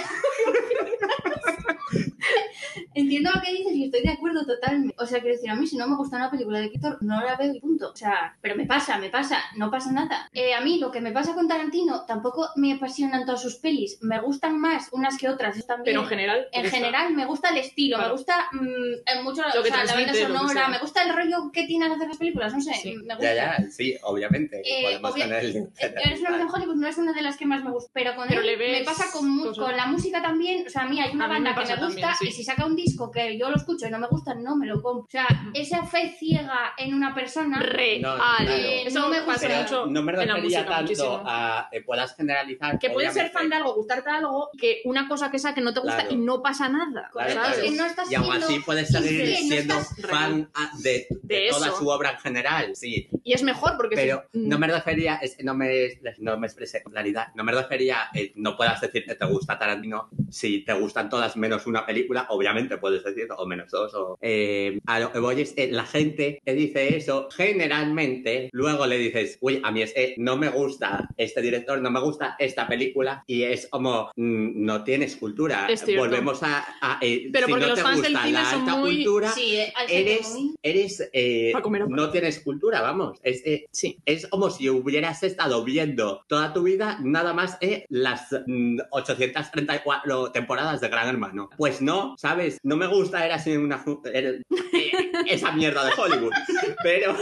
Entiendo lo que dices y estoy de acuerdo totalmente. O sea, quiero decir, a mí si no me gusta una película de Víctor, no la veo y punto. O sea, pero me pasa, no pasa nada. A mí lo que me pasa con Tarantino, tampoco me apasionan todas sus pelis. Me gustan más unas que otras, eso también. Pero en general. En ¿te gusta? general me gusta el estilo, Claro. me gusta mucho Lo que o sea, la banda transmite, lo que sonora, sea. me gusta el rollo que tienen hacer las películas, no sé, Sí. me gusta. Ya, sí, obviamente. Podemos tener el... Eres una vez en Hollywood no es una de las que más me gusta, pero con Pero él le ves me pasa con cosas. la música también. O sea, a mí hay una A mí banda me que pasa me gusta también, sí. y si saca un disco que yo lo escucho y no me gusta, no me lo compro. O sea, esa fe ciega en una persona. Real. No, claro. Eso No me pasa gusta. mucho No me en la refería música, tanto muchísimo. a que puedas generalizar. Que puedes ser obviamente. fan de algo, gustarte algo, que una cosa que sea que no te gusta Claro. y no pasa nada. Claro, ¿sabes? Es que claro. no estás Y aún siendo así puedes seguir sincero, no siendo estás- fan de toda eso. su obra en general, sí. Y es mejor porque Pero si- no me refería, no me expresé con claridad, no me refería, no puedas decir que te gusta Tarantino si te gustan todas menos una película, obviamente puedes decir, o menos dos, o... a lo que voy es la gente que dice eso, generalmente, luego le dices, uy, a mí es que no me gusta este director, no me gusta esta película, y es como, no tienes cultura. Volvemos a pero si porque no los te fans gusta del cine la son alta muy... cultura, Sí, eres no tienes cultura, vamos. Es como si hubieras estado viendo toda tu vida nada más las 834 temporadas de Gran Hermano. Pues no, ¿sabes? No me gusta esa mierda de Hollywood, pero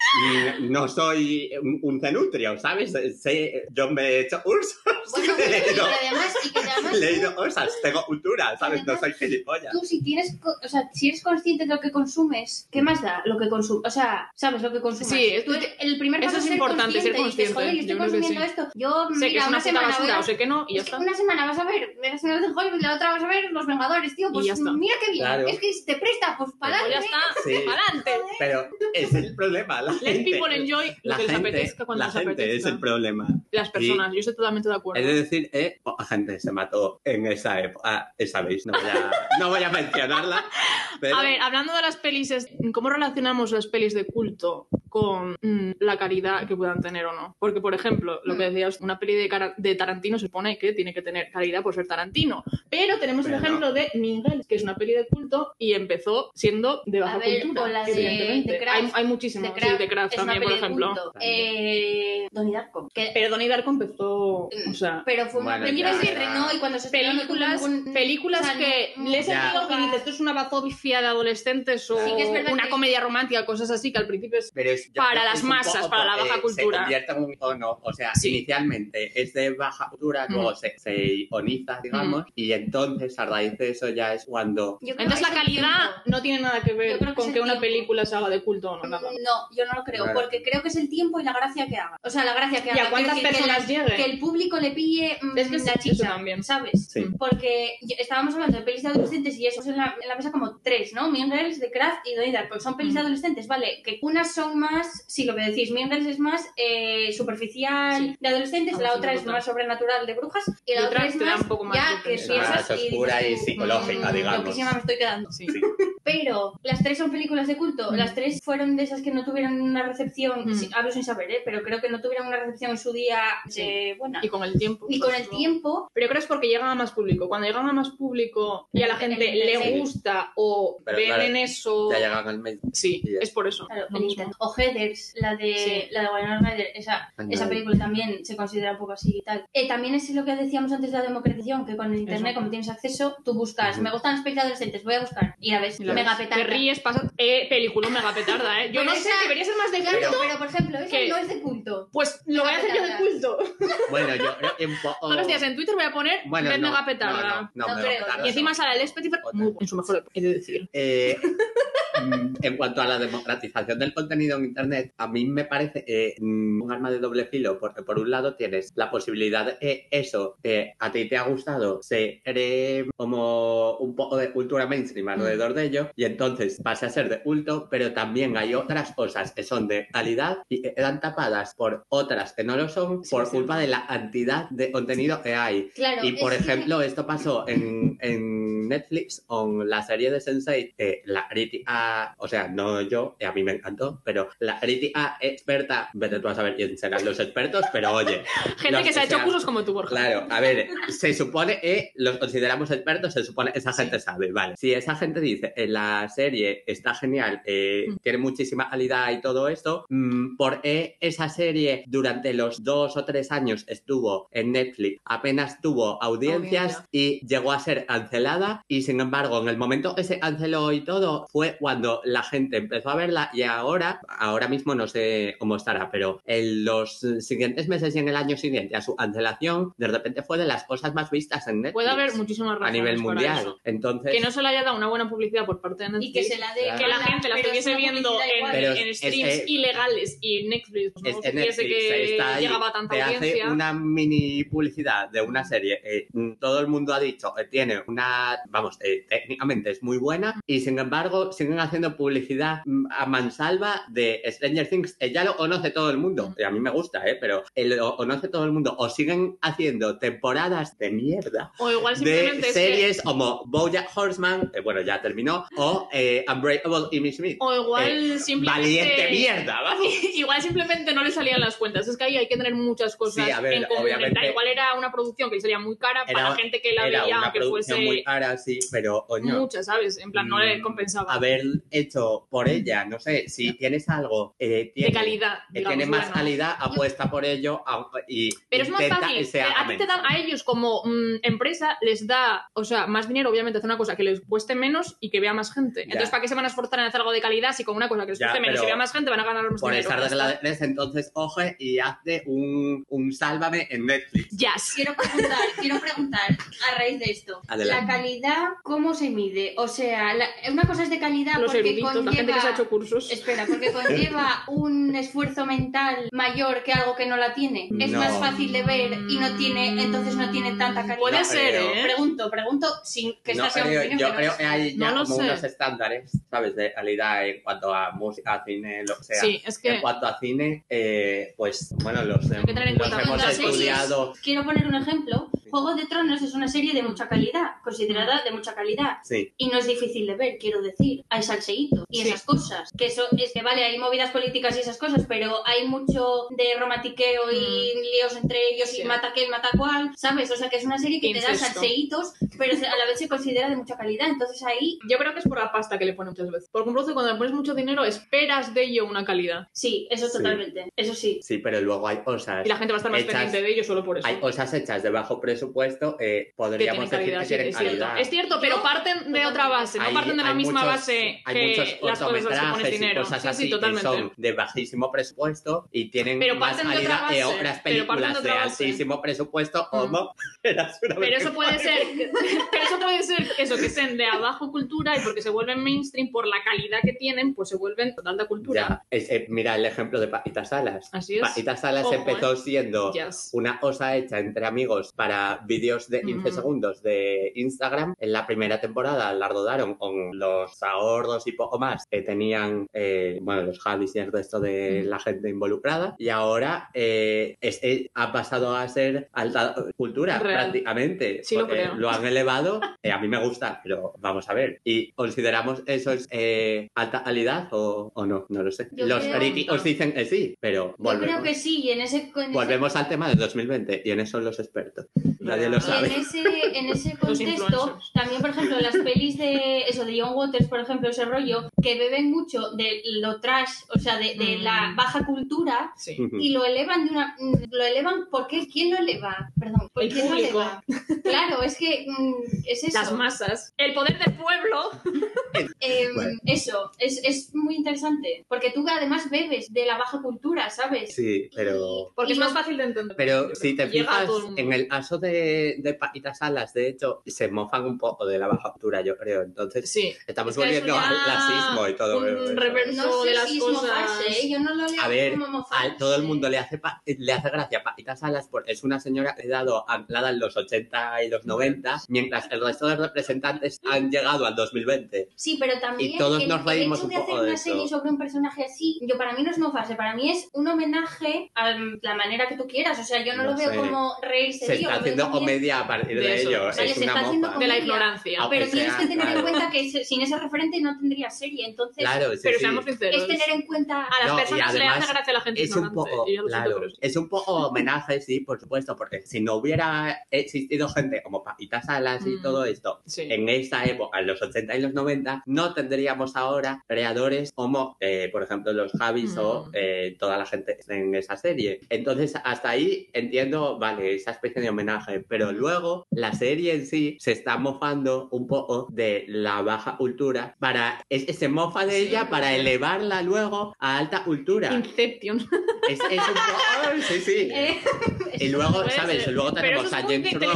no soy un cenutrio, ¿sabes? Yo me he hecho cursos. Bueno, y que además he leído cosas, tengo cultura, ¿sabes? No soy gilipollas. Tú si eres consciente de lo que consumes, ¿qué más da lo que consumes? O sea, ¿sabes lo que consumes? Sí, el primer paso eso es importante, ser consciente. Dices, joder, yo estoy consumiendo esto. Yo, sé que es una puta basura, o sé que no, y ya es está. Una semana vas a ver Mercenaries de Hollywood y la otra vas a ver Los Vengadores, tío. Pues mira qué bien. Claro. Es que si te presta, pues para adelante. Ya está, para adelante. Pero ese es el problema. Let people enjoy lo que les apetezca cuando les apetezca. La gente es el problema. Las personas, yo estoy totalmente de acuerdo. Es decir, la gente se mató en esa época, ¿sabéis? No voy a mencionarla. Pero... A ver, hablando de las pelis, ¿cómo relacionamos las pelis de culto con la calidad que puedan tener o no? Porque, por ejemplo, lo que decías, una peli de Tarantino se supone que tiene que tener calidad por ser Tarantino. Pero tenemos el ejemplo de Miguel, que es una peli de culto y empezó siendo de baja cultura. O la evidentemente. Hay muchísimos. The Craft también, por ejemplo. Donnie Darko. Pero Donnie Darko empezó, o sea... Pero fue una película que renó y cuando se películas que le he sentido que dices, esto es una bazofia de adolescentes o una comedia romántica, cosas así que al principio es para las masas, para la baja cultura. Se convierte en un icono, o sea, inicialmente es de baja cultura, luego se iconiza, digamos, y entonces a raíz de eso ya es cuando... Entonces la calidad no tiene nada que ver con que una película se haga de culto o no. No, yo no lo creo, porque creo que es el tiempo y la gracia que haga. O sea, la gracia que haga. ¿Y a cuántas personas llegue? Que el público le pille es que la chicha, también. ¿sabes? Sí. Porque estábamos hablando de pelis de adolescentes y eso es en la mesa como tres, ¿no? Mean Girls, The Craft y Donnie Darko. Son pelis de adolescentes, ¿vale? Que unas son más, sí, lo que decís, Mean Girls es más superficial de adolescentes, la otra es más sobrenatural de brujas y la otra es más, un poco más ya que piensas y oscura y psicológica, digamos. Loquísima me estoy quedando. Sí. Pero las tres son películas de culto. Las tres fueron de esas que no tuvieron una recepción, hablo sin saber, pero creo que no tuvieron una recepción en su día buena. Y con el tiempo. Pero yo creo que es porque llegan a más público. Cuando llegan a más público y a la gente le gusta o ven en eso... Ya llegan al medio. Sí, es por eso. Claro, o Heathers, la de Winona Ryder, esa película también se considera un poco así y tal. También es lo que decíamos antes de la democratización, que con el internet, como tienes acceso, tú buscas, me gustan las películas adolescentes, voy a buscar, y a ver, mega petarda. Te ríes, pasa... película mega petarda, ¿eh? Yo no sé, debería ser más de culto. Pero, por ejemplo, eso no es de culto. Pues lo voy a hacer yo de culto. Bueno, yo creo que un poco... Todos los días en Twitter voy a poner mega petarda. No creo. Y encima sale el Spotify en su mejor época, he de decir. En cuanto a la democratización del contenido en Internet, a mí me parece un arma de doble filo, porque por un lado tienes la posibilidad de eso que a ti te ha gustado se cree como un poco de cultura mainstream alrededor de ello, y entonces pasa a ser de culto, pero también hay otras cosas que son de calidad y que quedan tapadas por otras que no lo son por culpa de la cantidad de contenido que hay. Claro, y por ejemplo, esto pasó en Netflix con la serie de Sense8, la crítica, o sea, no yo, a mí me encantó, pero la crítica experta, vete tú a saber quién serán los expertos, pero oye... Gente que se ha hecho cursos como tú, Borja. Claro, a ver, se supone que los consideramos expertos, se supone que esa gente sabe, vale. Si esa gente dice, la serie está genial, tiene muchísima calidad y todo esto, ¿por qué esa serie durante los 2 o 3 años estuvo en Netflix, apenas tuvo audiencias y llegó a ser cancelada? Y sin embargo, en el momento que se canceló y todo, fue cuando la gente empezó a verla, y ahora mismo no sé cómo estará, pero en los siguientes meses y en el año siguiente a su cancelación, de repente fue de las cosas más vistas en Netflix. Puede haber muchísimas razones a nivel mundial. Entonces, que no se le haya dado una buena publicidad por parte de Netflix y que se la dé, que la gente la estuviese viendo en streams ilegales y Netflix no supiese que llegaba a tanta audiencia. Hace una mini publicidad de una serie, todo el mundo ha dicho, tiene una, vamos, técnicamente es muy buena, y sin embargo siguen haciendo publicidad a mansalva de Stranger Things. Ya lo conoce todo el mundo. Y a mí me gusta, pero lo conoce todo el mundo. O siguen haciendo temporadas de mierda. O igual simplemente de series como BoJack Horseman, bueno, ya terminó, o Unbreakable Kimmy Schmidt. O igual simplemente... Valiente mierda, vamos. Igual simplemente no le salían las cuentas. Es que ahí hay que tener muchas cosas Sí, a ver, en común. obviamente. Igual era una producción que le salía muy cara para la gente que la era veía, una aunque producción fuese muy cara, sí, pero coño, muchas, ¿sabes? En plan, no le compensaba. haber hecho por ella, no sé, si tienes algo de calidad, que digamos, tiene más bueno. calidad, apuesta por ello y pero es más intenta fácil. que sea A ti te dan, a ellos como empresa les da, o sea, más dinero, obviamente, hacer una cosa que les cueste menos y que vea más gente. Entonces, ¿para qué se van a esforzar en hacer algo de calidad si con una cosa que les cueste menos y vea más gente van a ganar más por dinero? estar de entonces coge y hazte un Sálvame en Netflix. Yes. Quiero preguntar a raíz de esto. Adelante. La calidad, ¿cómo se mide? O sea, una cosa es de calidad Los porque eruditos, conlleva... la gente que se ha hecho cursos. Espera, porque conlleva un esfuerzo mental mayor que algo que no la tiene. Es No. más fácil de ver y entonces no tiene tanta calidad. Puede ser, Pregunto sin que esta sea mi creo, opinión. yo que no creo es. que hay ya No lo como sé. unos estándares, ¿sabes? De calidad en cuanto a música, cine, lo que sea. Sí, es que... En cuanto a cine, pues bueno, los que tener en cuenta hemos las series. estudiado. Quiero poner un ejemplo. Sí. Juego de Tronos es una serie de mucha calidad, considerada de mucha calidad. Sí. Y no es difícil de ver, quiero decir. Hay salseíto y Sí. esas cosas. Que eso es que vale, hay movidas políticas y esas cosas, pero hay mucho de romantiqueo y líos entre ellos Sí. y mata aquel, mata cual, ¿sabes? O sea que es una serie que te da Incesto. salseítos, pero a la vez se considera de mucha calidad. Entonces ahí, Yo creo que es por la pasta que le ponen muchas veces. Porque un producto, cuando le pones mucho dinero, esperas de ello una calidad. sí, eso Sí. totalmente. Eso sí. Sí, pero luego hay cosas. Y la gente va a estar más hechas- pendiente de ello solo por eso. Hay cosas hechas de bajo presupuesto, Que podríamos tienen decir calidad, que sí, tienen es cierto. calidad. Es cierto, pero parten de otra base, no parten de la misma base hay que muchos las cosas a las que pones cortometrajes dinero. y cosas Sí, así sí, que totalmente. son de bajísimo presupuesto y tienen Pero más parten de otra calidad que base, otras pero parten películas de de otra base. altísimo presupuesto como Eras una Pero eso puede vergüenza. ser, pero eso puede ser eso, que sean de abajo cultura y porque se vuelven mainstream por la calidad que tienen, pues se vuelven de alta cultura. Ya, mira el ejemplo de Pajitas Salas. Así es. Pajitas Salas Ojo, empezó siendo Yes. una cosa hecha entre amigos para vídeos de 15 segundos de Instagram. En la primera temporada la rodaron con los ahorros y poco más que tenían, los Javis y el resto de la gente involucrada. Y ahora ha pasado a ser alta cultura Real. prácticamente. Sí, lo porque creo. lo han elevado. A mí me gusta, pero vamos a ver. ¿Y consideramos eso es alta calidad o no? No lo sé. Yo Los creo- críticos dicen que sí, pero Yo creo que sí, y en ese volvemos al tema de 2020 y en eso son los expertos. Nadie lo Y sabe. en ese Los contexto, influencers. también, por ejemplo, las pelis de John Waters, por ejemplo, ese rollo, que beben mucho de lo trash, o sea, de la baja cultura, Sí. y lo elevan lo elevan, ¿por qué? ¿Quién lo eleva? Perdón, ¿por El quién lo público. eleva? Claro, es que es eso. Las masas. El poder del pueblo. Bueno. Eso, es muy interesante, porque tú además bebes de la baja cultura, ¿sabes? Sí, pero... Porque Y es no- más fácil de entender. Pero si te Llega a fijas, todo el mundo. en el caso de Pajitas Salas, de hecho, se mofan un poco de la baja cultura, yo creo. Entonces, Sí. estamos Es que volviendo eso ya al clasismo y todo un eso. reverso No sé de las si es cosas. mofarse, ¿eh? Yo no lo leo A ver, como mofarse. a todo el mundo le hace gracia Pajitas Salas porque es una señora que ha quedado anclada en los 80 y los 90, mientras el resto de representantes han llegado al 2020. Sí, pero también Y todos nos el reímos hecho un de hacer poco de una eso. serie sobre un personaje así, para mí no es mofarse, para mí es un homenaje a la manera que tú quieras. O sea, yo no No lo veo sé. como reírse Se de ello, está lo veo haciendo también- comedia a partir de de eso. ello. Vale, Es se está una haciendo mofa. De la comedia. ignorancia. Ah, Pero Aunque tienes sea, que tener en claro. cuenta que sin ese referente no tendría serie. Entonces, Claro, sí, Pero sí. seamos sinceros. es tener en cuenta... A las No, y personas le además hace gracia a la gente Es un ignorante. poco, Y yo lo siento, claro, pero sí. es un poco homenaje, sí, por supuesto, porque si no hubiera existido gente como Pajitas Salas y todo esto Sí. en esta época, en los 80 y los 90, no tendríamos ahora creadores como, por ejemplo, los Javis o toda la gente en esa serie. Entonces, hasta ahí entiendo, vale, esa especie de homenaje, pero luego la serie en sí se está mofando un poco de la baja cultura se mofa de ella para elevarla luego a alta cultura. Inception. Es un poco... Sí, sí. Y luego, Puede ¿sabes? ser. Luego Pero tenemos eso a es muy James Rhodes, inteligente,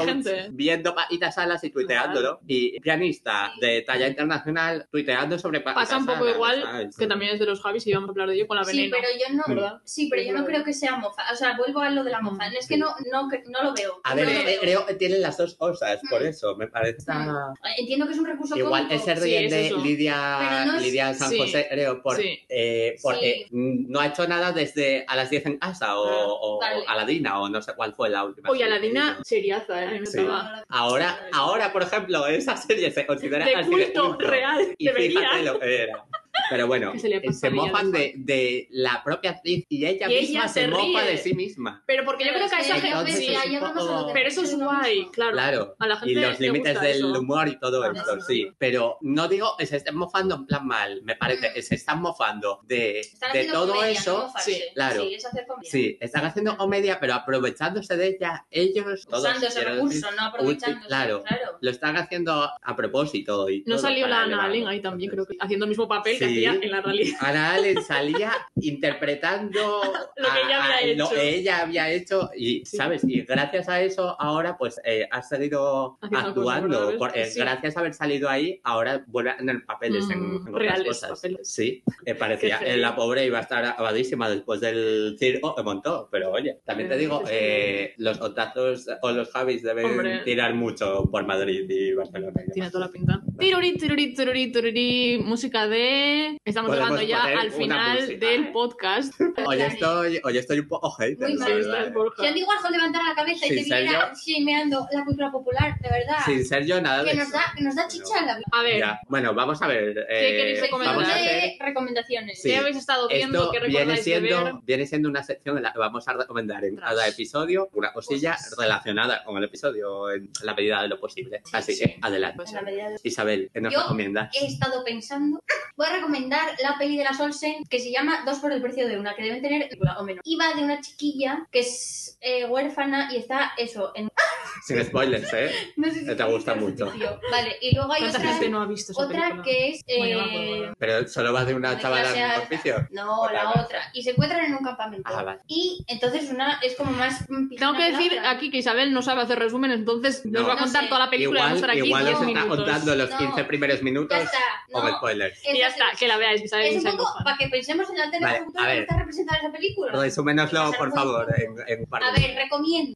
viendo Paquita Salas y tuiteándolo. Y pianista de talla internacional tuiteando sobre Paquita Pasa un poco Salas, igual, ¿sabes? que también es de los Javis y íbamos a hablar de ello con la Sí, Veneno. pero yo no, ¿verdad? yo no creo que sea mofa. O sea, vuelvo a lo de la mofa. Es que no lo veo. A ver, No lo veo. creo que tienen las dos cosas, por eso me parece... Entiendo que es un recurso Igual cómico. se ríen Sí, es de eso. Lidia, Pero no es- Lidia San Sí. José, creo, porque Sí. no ha hecho nada desde A las 10 en casa o Vale. Aladina o no sé cuál fue la última. Oye, serie que Aladina, hizo. seriaza, a mí me Sí. estaba... Ahora, por ejemplo, esa serie se considera De así culto, real, y debería. fíjate lo que era. Pero bueno, Que se le pasa se a ella mofan después. de la propia actriz y ella Y misma ella se se mofa ríe. de sí misma. Pero porque yo creo que a esa entonces gente... es Sí, un poco- pero eso es guay, claro. Claro, A la gente y los le límites gusta del eso. humor y todo Claro, esto, claro. sí. Pero no digo que se estén mofando en plan mal, me parece que se están mofando de Están de haciendo todo comedia, eso. no mofarse. sí, claro. Sí, es hacer comedia. Sí, están haciendo comedia, pero aprovechándose de ella, ellos todos. Usando ese quiero recurso, decir, no aprovechándose. claro. Lo están haciendo a propósito. Y No todo salió para la Ana elevarlo. Allen ahí también, creo que haciendo el mismo papel que Sí. hacía en la realidad. Ana Allen salía interpretando Lo que ella había lo hecho. que ella había hecho y, Sí. ¿sabes? Y gracias a eso ahora pues ha seguido Haciendo actuando. cosas, ¿verdad? Porque Sí. gracias a haber salido ahí, ahora vuelve a tener papeles en otras reales cosas. papeles. Sí, parecía Qué heavy. la pobre iba a estar abadísima después del circo que montó. Pero oye, también te digo, los otazos o los Javis deben Hombre. tirar mucho por Madrid y Barcelona. Tiene toda la pinta. Tiruri, tiruri, tiruri, tiruri. Música de... Estamos Podemos llegando ya poner al una final música. del podcast. Hoy estoy un poco hater, Muy la mal. verdad, Si Andy Warhol levantara la cabeza y Sin te ser viera shameando la cultura popular, de verdad, Sin ser yo nada de que eso. nos da chicha en la vida. A ver, Ya. Bueno, vamos a ver. ¿Qué queréis recomendar? Vamos a de hacer... recomendaciones. Sí. ¿qué habéis estado viendo? Esto ¿Qué recordáis de ver? viene siendo una sección en la que vamos a recomendar en cada episodio una cosilla relacionada con el episodio en la medida de lo posible. Así que adelante. En la medida de- Isabel, ¿qué nos Yo recomiendas? He estado pensando, voy a recomendar la peli de las Olsen que se llama 2 por el precio de una, que deben tener o menos. Y va de una chiquilla que es huérfana y está eso en... Sin spoilers, ¿eh? No sé si Te gusta mucho. Vale, y luego hay ¿Cuánta otra, gente no ha visto esa otra película? que es... Bueno, no me acuerdo. Pero solo va de una de chavala clase en alta. hospicio. No, Otra la cosa. otra. Y se encuentran en un campamento. Ah, vale. Y entonces una es como más... Tengo que decir aquí que Isabel no sabe hacer resúmenes, entonces nos va a No contar sé. toda la película y vamos a estar aquí Igual 10 os está minutos. contando los No. 15 primeros minutos Ya está. con No, spoilers. Y ya está, que la veáis, que Isabel Es un se poco enoja. para que pensemos en la Vale, alternativa cultura a que ver. está representada en esa película. Resúmenoslo, por favor, en un par de A ver, recomiendo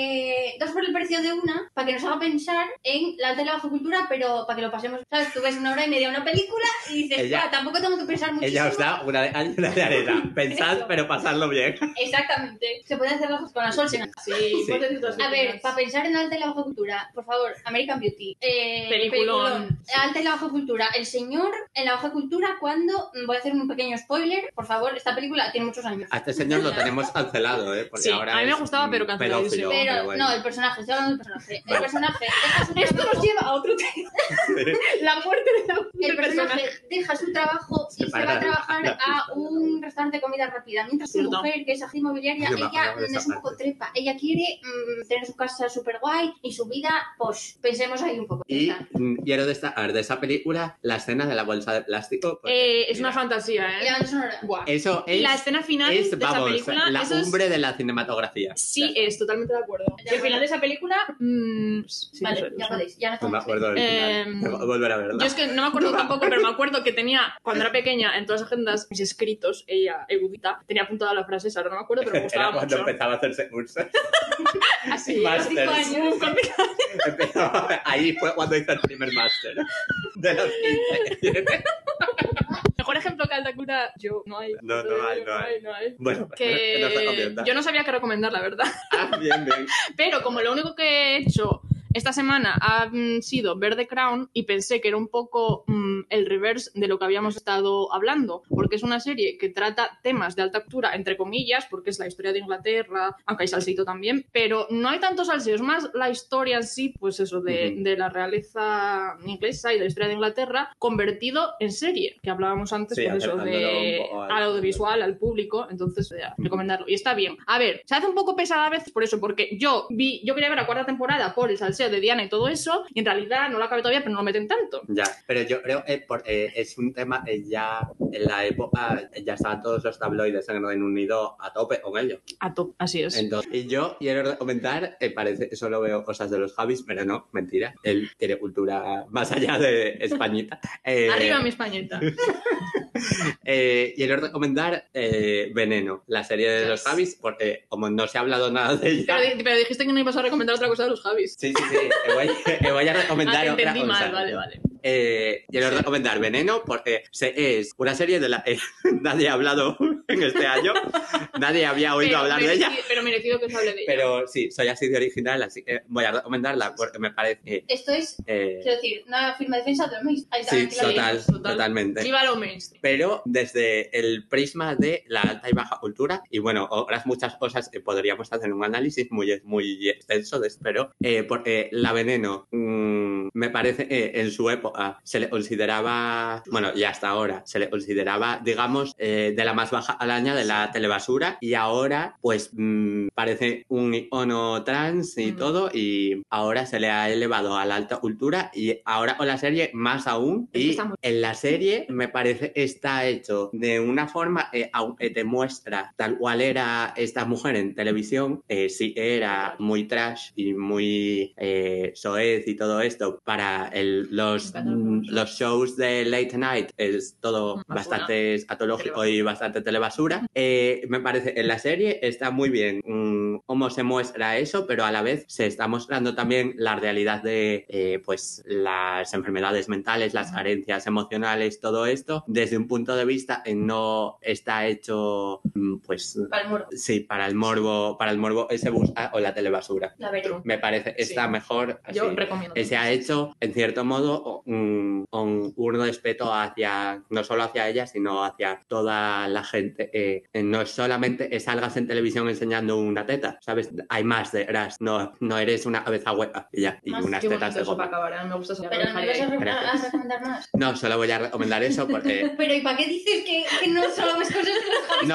2 por el precio de una para que nos haga pensar en la alta y la baja cultura, pero para que lo pasemos, ¿sabes? Tú ves 1 hora y media una película y dices, Ella- "Buah, tampoco tengo que pensar muchísimo". Ella os da una de cal y una de arena. Pensad, Eso. pero pasadlo bien. Exactamente. Se pueden hacer las cosas con las Olsen. Sí, Sí. puedes decir todas A las ver, películas. para pensar en la alta y la baja cultura, por favor, American Beauty. Peliculón. Alta y la baja cultura. El señor en la baja cultura cuando... Voy a hacer un pequeño spoiler. Por favor, esta película tiene muchos años. A este señor lo tenemos cancelado, ¿eh? Porque Sí, ahora a mí me es gustaba, pero canceladísimo. pedófilo, Pero bueno. no, el personaje, estoy hablando del personaje. El Vale. personaje deja su Esto trabajo- nos lleva a otro tema. La muerte El del personaje. personaje deja su trabajo y se va a trabajar a un restaurante de comida rápida. Mientras su Cierto. mujer, que es agente inmobiliaria, Yo me ella acuerdo de esa es un poco parte. trepa. Ella quiere tener su casa súper guay y su vida, pues pensemos ahí un poco. Y Ya está. quiero destacar de esa película la escena de la bolsa de plástico. porque, Es una mira, fantasía, Y la ¿eh? banda sonora. Buah. Eso Y es, la escena final de esa vamos, película, la eso es... cumbre de la cinematografía. Sí, es totalmente de acuerdo. Ya Y el final de esa película... sí, Vale, eso es, ya eso es. podéis. Ya no No me estamos acuerdo del final. Tengo que volver a verla. Yo es que no me acuerdo tampoco, pero me acuerdo que tenía, cuando era pequeña, en todas las agendas, mis escritos, ella, erudita, tenía apuntada la frase esa, ahora no me acuerdo, pero me gustaba Era cuando mucho. empezaba a hacerse cursos. Así, Másters. a los 5 años. Empezó- ahí fue cuando hizo el primer máster. De los 15. Mejor ejemplo que alta cura, yo, no hay. No hay. Bueno, ¿qué nos Que recomiendas? yo no sabía qué recomendar, la verdad. Ah, bien, bien. Pero como lo único que he hecho esta semana ha sido ver The Crown y pensé que era un poco el reverse de lo que habíamos estado hablando, porque es una serie que trata temas de alta cultura, entre comillas, porque es la historia de Inglaterra, aunque hay salseo también, pero no hay tanto salseo, es más la historia en sí, pues eso, de la realeza inglesa y de la historia de Inglaterra, convertido en serie, que hablábamos antes, Sí, pues eso, acercándolo de un poco al audiovisual, al público, entonces recomendarlo. Y está bien. A ver, se hace un poco pesada a veces por eso, porque yo quería ver la 4ª temporada por el salseo sea de Diana y todo eso, y en realidad no lo acabé todavía, pero no lo meten tanto. Ya, pero yo creo que es un tema ya en la época, ya estaban todos los tabloides en el Reino Unido a tope con ello. Así es. Entonces, y yo quiero comentar, parece que solo veo cosas de los Javis, pero no, mentira. Él tiene cultura más allá de Españita. Arriba mi Españita. Quiero recomendar Veneno, la serie de los Javis, porque como no se ha hablado nada de ella... Pero dijiste que no ibas a recomendar otra cosa de los Javis. Sí, voy a recomendar otra entendí cosa. mal, vale. Quiero recomendar Veneno porque es una serie de la nadie ha hablado en este año, nadie había oído hablar de ella. Pero merecido que se hable de ella. Pero sí, soy así de original, así que voy a recomendarla porque me parece... Esto es, quiero decir, una firme defensa de lo mismo. Sí, totalmente. Viva lo mainstream. Pero desde el prisma de la alta y baja cultura, y bueno, otras muchas cosas que podríamos hacer un análisis muy extenso de esto, pero porque la Veneno me parece en su época se le consideraba, bueno, y hasta ahora se le consideraba, digamos, de la más baja alaña de la telebasura, y ahora pues parece un icono trans y todo, y ahora se le ha elevado a la alta cultura, y ahora con la serie más aún, y en la serie me parece está hecho de una forma, aunque te muestra tal cual era esta mujer en televisión, sí era muy trash y muy soez y todo esto para los shows de late night, es todo bastante escatológico y bastante telebasura. Me parece en la serie está muy bien cómo se muestra eso, pero a la vez se está mostrando también la realidad de pues las enfermedades mentales, las carencias emocionales, todo esto desde un punto de vista no está hecho pues para el morbo. Sí, para el morbo ese busca o la telebasura. La veré. Me parece está mejor así. Yo recomiendo. Se ha hecho en cierto modo con un respeto hacia no solo hacia ella, sino hacia toda la gente. No es solamente que salgas en televisión enseñando una teta, ¿sabes? Hay más detrás. No eres una cabeza hueca y ya, y unas tetas de goma. Me gusta eso. Pero no me vas a recomendar más. No, solo voy a recomendar eso porque... Pero ¿y para qué dices que no solo ves cosas de los Javis?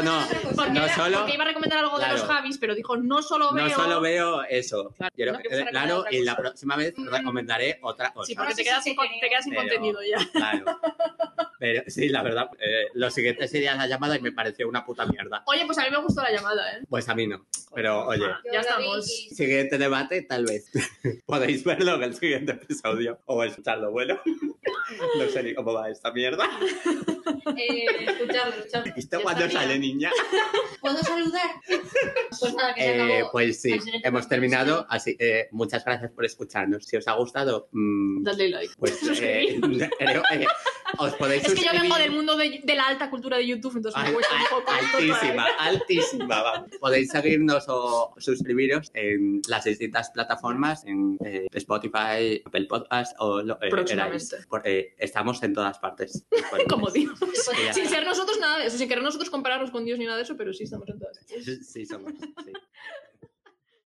Porque iba a recomendar algo de los Javis, pero dijo, no solo veo eso. Claro, y la próxima vez recomendaré otra cosa. Sí, porque te quedas sin contenido ya. Claro. Pero sí, la verdad, lo siguiente sería la llamada y me pareció una puta mierda. Oye, pues a mí me gustó la llamada, ¿eh? Pues a mí no. Pero oye, ya estamos. Siguiente debate, tal vez. Podéis verlo en el siguiente episodio o escucharlo, bueno. No sé ni cómo va esta mierda. Escucharlo. ¿Esto cuándo sale, niña? ¿Puedo saludar? Pues nada, que se acabó. Pues sí, hemos terminado. Así muchas gracias por escucharnos. Si os ha gustado, dadle like. Pues creo os podéis suscribir. Es que yo vengo del mundo de la alta cultura de YouTube, entonces me cuesta un poco. Altísima, vamos. Podéis seguirnos o suscribiros en las distintas plataformas, en Spotify, Apple Podcast o lo que queráis. Porque estamos en todas partes. Como Dios. Sin ser nosotros nada de eso, sin querer nosotros compararnos con Dios ni nada de eso, pero sí estamos en todas. Sí, somos. Sí.